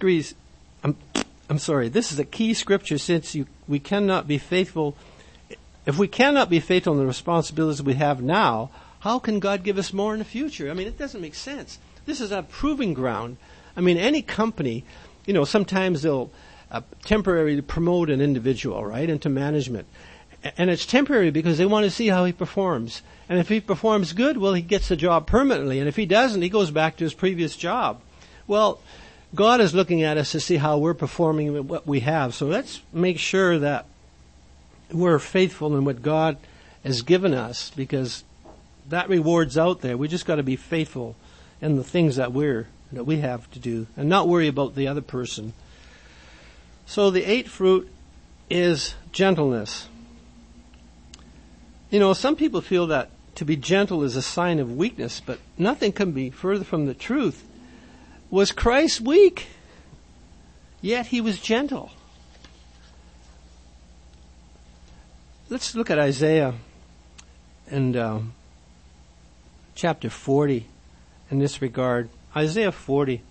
[SPEAKER 3] this is a key scripture since we cannot be faithful. If we cannot be faithful in the responsibilities we have now, how can God give us more in the future? It doesn't make sense. This is a proving ground. Any company, sometimes they'll temporarily promote an individual, right, into management. And it's temporary because they want to see how he performs. And if he performs good, well, he gets the job permanently. And if he doesn't, he goes back to his previous job. Well, God is looking at us to see how we're performing with what we have. So let's make sure that we're faithful in what God has given us, because that reward's out there. We just got to be faithful in the things that we have to do and not worry about the other person. So the 8th fruit is gentleness. Some people feel that to be gentle is a sign of weakness, but nothing can be further from the truth. Was Christ weak? Yet he was gentle. Let's look at Isaiah and chapter 40 in this regard. Isaiah 40.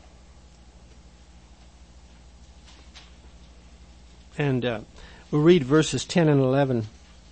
[SPEAKER 3] And we'll read verses 10 and 11.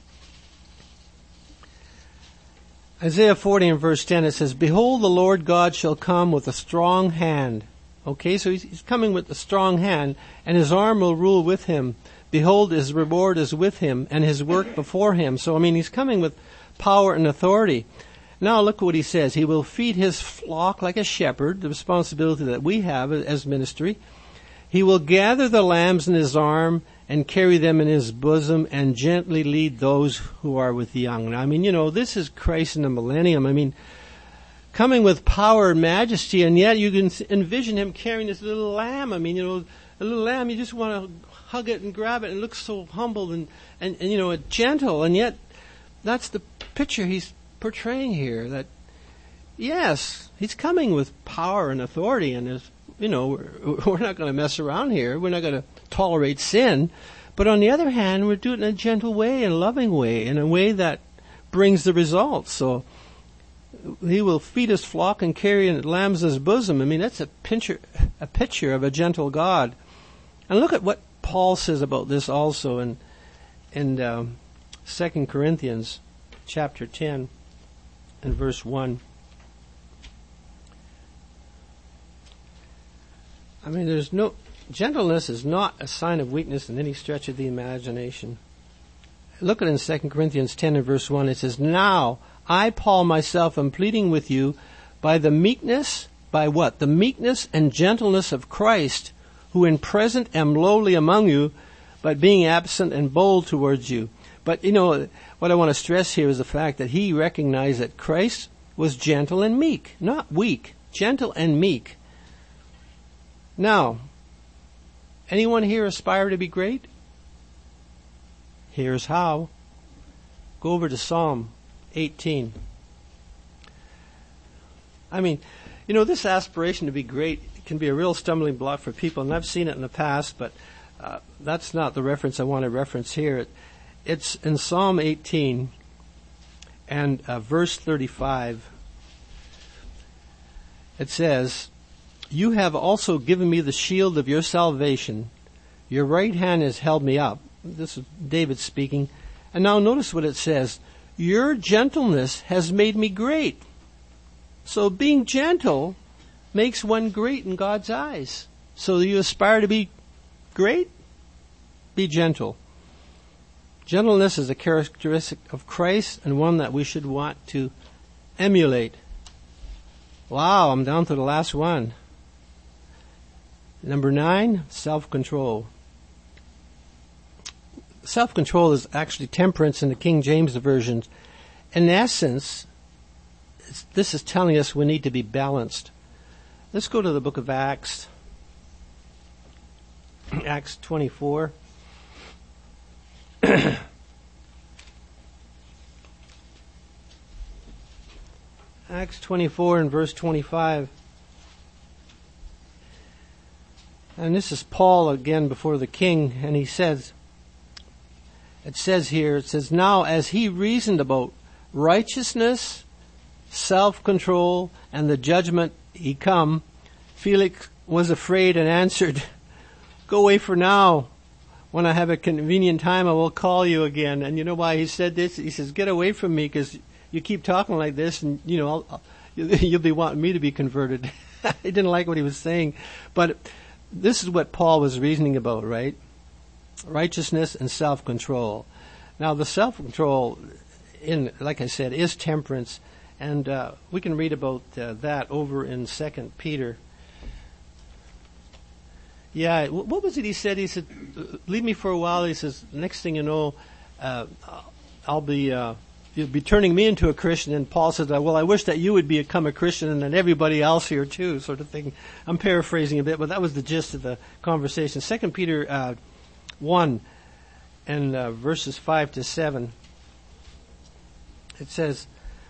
[SPEAKER 3] Isaiah 40 and verse 10, it says, Behold, the Lord God shall come with a strong hand. Okay, so he's coming with a strong hand, and his arm will rule with him. Behold, his reward is with him, and his work before him. So, he's coming with power and authority. Now look what he says. He will feed his flock like a shepherd, the responsibility that we have as ministry. He will gather the lambs in his arm and carry them in his bosom and gently lead those who are with young. Now, this is Christ in the millennium. Coming with power and majesty, and yet you can envision him carrying this little lamb. A little lamb, you just want to hug it and grab it and look so humble and gentle. And yet, that's the picture he's portraying here, that, yes, he's coming with power and authority, and we're not going to mess around here. We're not going to tolerate sin. But on the other hand, we're doing it in a gentle way, in a loving way, in a way that brings the results. So he will feed his flock and carry lambs in his bosom. I mean, that's a picture of a gentle God. And look at what Paul says about this also in 2 Corinthians chapter 10 and verse 1. I mean, gentleness is not a sign of weakness in any stretch of the imagination. Look at it in 2 Corinthians 10 and verse 1. It says, "Now I, Paul, myself, am pleading with you by the meekness," by what? "The meekness and gentleness of Christ, who in present am lowly among you, but being absent and bold towards you." But, what I want to stress here is the fact that he recognized that Christ was gentle and meek, not weak, gentle and meek. Now, anyone here aspire to be great? Here's how. Go over to Psalm 18. I mean, this aspiration to be great can be a real stumbling block for people, and I've seen it in the past, but that's not the reference I want to reference here. It's in Psalm 18 and verse 35. It says, "You have also given me the shield of your salvation. Your right hand has held me up." This is David speaking. And now notice what it says. "Your gentleness has made me great." So being gentle makes one great in God's eyes. So you aspire to be great? Be gentle. Gentleness is a characteristic of Christ and one that we should want to emulate. Wow, I'm down to the last one. Number 9, self-control. Self-control is actually temperance in the King James Version. In essence, this is telling us we need to be balanced. Let's go to the book of Acts. Acts 24. Acts 24 and verse 25. And this is Paul again before the king, and he says, it says, "Now as he reasoned about righteousness, self-control, and the judgment he come, Felix was afraid and answered, 'Go away for now. When I have a convenient time, I will call you again.'" And you know why he said this? He says, "Get away from me, because you keep talking like this, and you'll be wanting me to be converted." He didn't like what he was saying, but this is what Paul was reasoning about, right? Righteousness and self-control. Now, the self-control, like I said, is temperance, and we can read about that over in 2 Peter. Yeah, what was it he said? He said, "Leave me for a while." He says, "Next thing you know, you'll be turning me into a Christian." And Paul says, "Well, I wish that you would become a Christian and then everybody else here too," sort of thing. I'm paraphrasing a bit, but that was the gist of the conversation. 2 Peter 1 and verses 5 to 7. It says,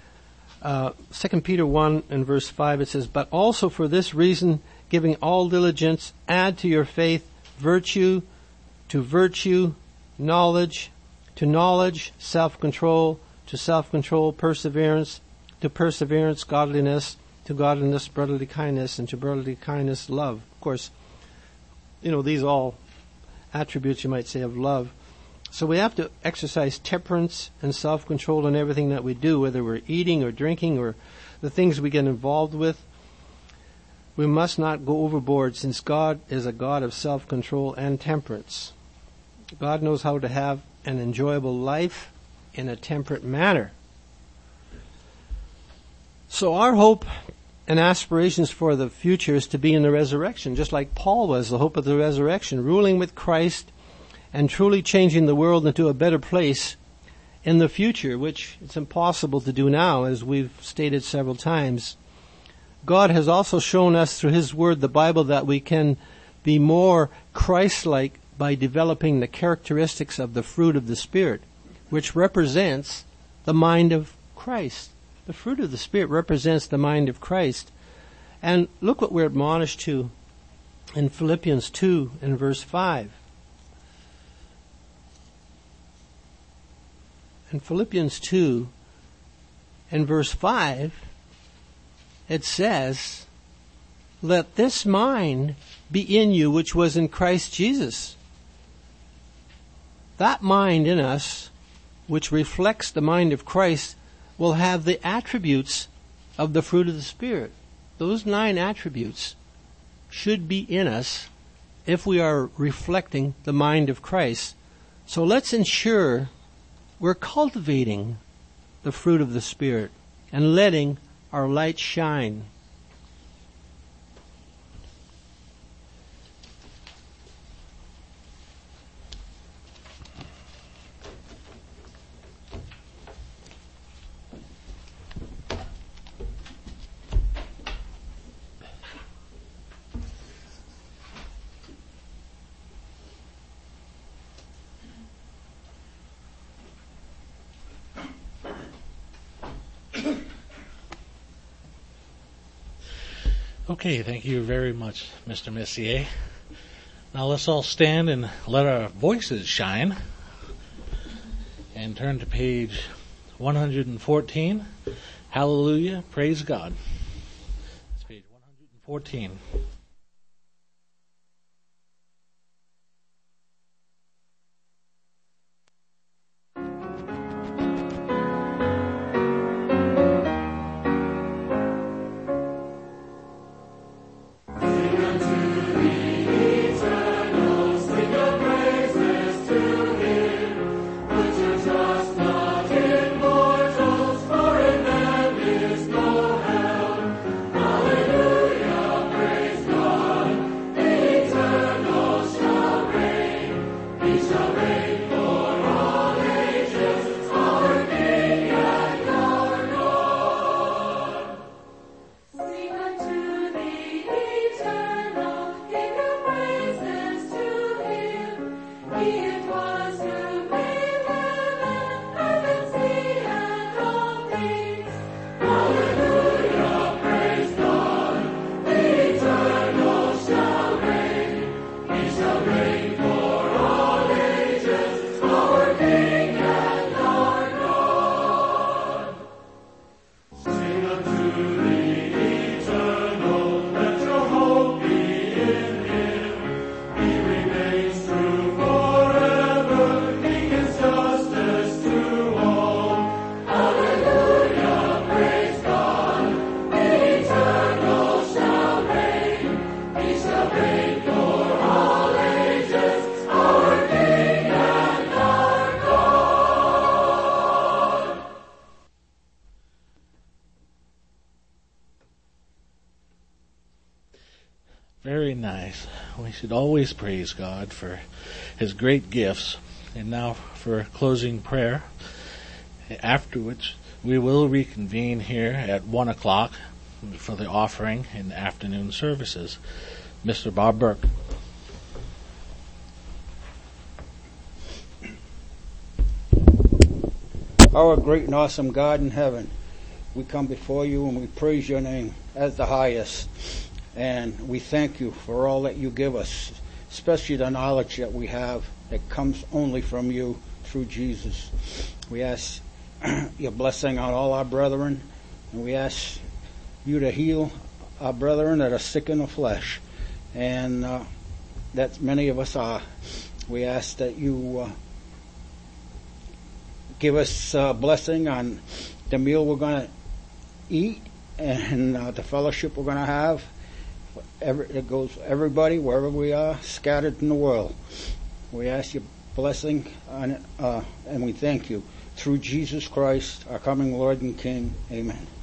[SPEAKER 3] 2 Peter 1 and verse 5, it says, "But also for this reason, giving all diligence, add to your faith virtue, to virtue knowledge, to knowledge self-control, to self-control perseverance, to perseverance godliness, to godliness brotherly kindness, and to brotherly kindness love." Of course, these all attributes, you might say, of love. So we have to exercise temperance and self-control in everything that we do, whether we're eating or drinking or the things we get involved with. We must not go overboard, since God is a God of self-control and temperance. God knows how to have an enjoyable life in a temperate manner. So our hope and aspirations for the future is to be in the resurrection, just like Paul was, the hope of the resurrection, ruling with Christ and truly changing the world into a better place in the future, which it's impossible to do now, as we've stated several times. God has also shown us through His Word, the Bible, that we can be more Christ-like by developing the characteristics of the fruit of the Spirit, which represents the mind of Christ. The fruit of the Spirit represents the mind of Christ. And look what we're admonished to in Philippians 2 and verse 5. In Philippians 2 and verse 5, it says, "Let this mind be in you which was in Christ Jesus." That mind in us, which reflects the mind of Christ, will have the attributes of the fruit of the Spirit. Those 9 attributes should be in us if we are reflecting the mind of Christ. So let's ensure we're cultivating the fruit of the Spirit and letting our light shine.
[SPEAKER 1] Okay, thank you very much, Mr. Messier. Now let's all stand and let our voices shine. And turn to page 114. Hallelujah, praise God. It's page 114. Very nice. We should always praise God for His great gifts. And now for closing prayer. After which we will reconvene here at 1 o'clock for the offering and afternoon services. Mr. Bob Burke.
[SPEAKER 4] Our great and awesome God in heaven, we come before you and we praise your name as the highest. And we thank you for all that you give us, especially the knowledge that we have that comes only from you through Jesus. We ask your blessing on all our brethren, and we ask you to heal our brethren that are sick in the flesh, and that many of us are. We ask that you give us a blessing on the meal we're going to eat and the fellowship we're going to have. It goes everybody, wherever we are, scattered in the world. We ask your blessing on it, and we thank you. Through Jesus Christ, our coming Lord and King. Amen.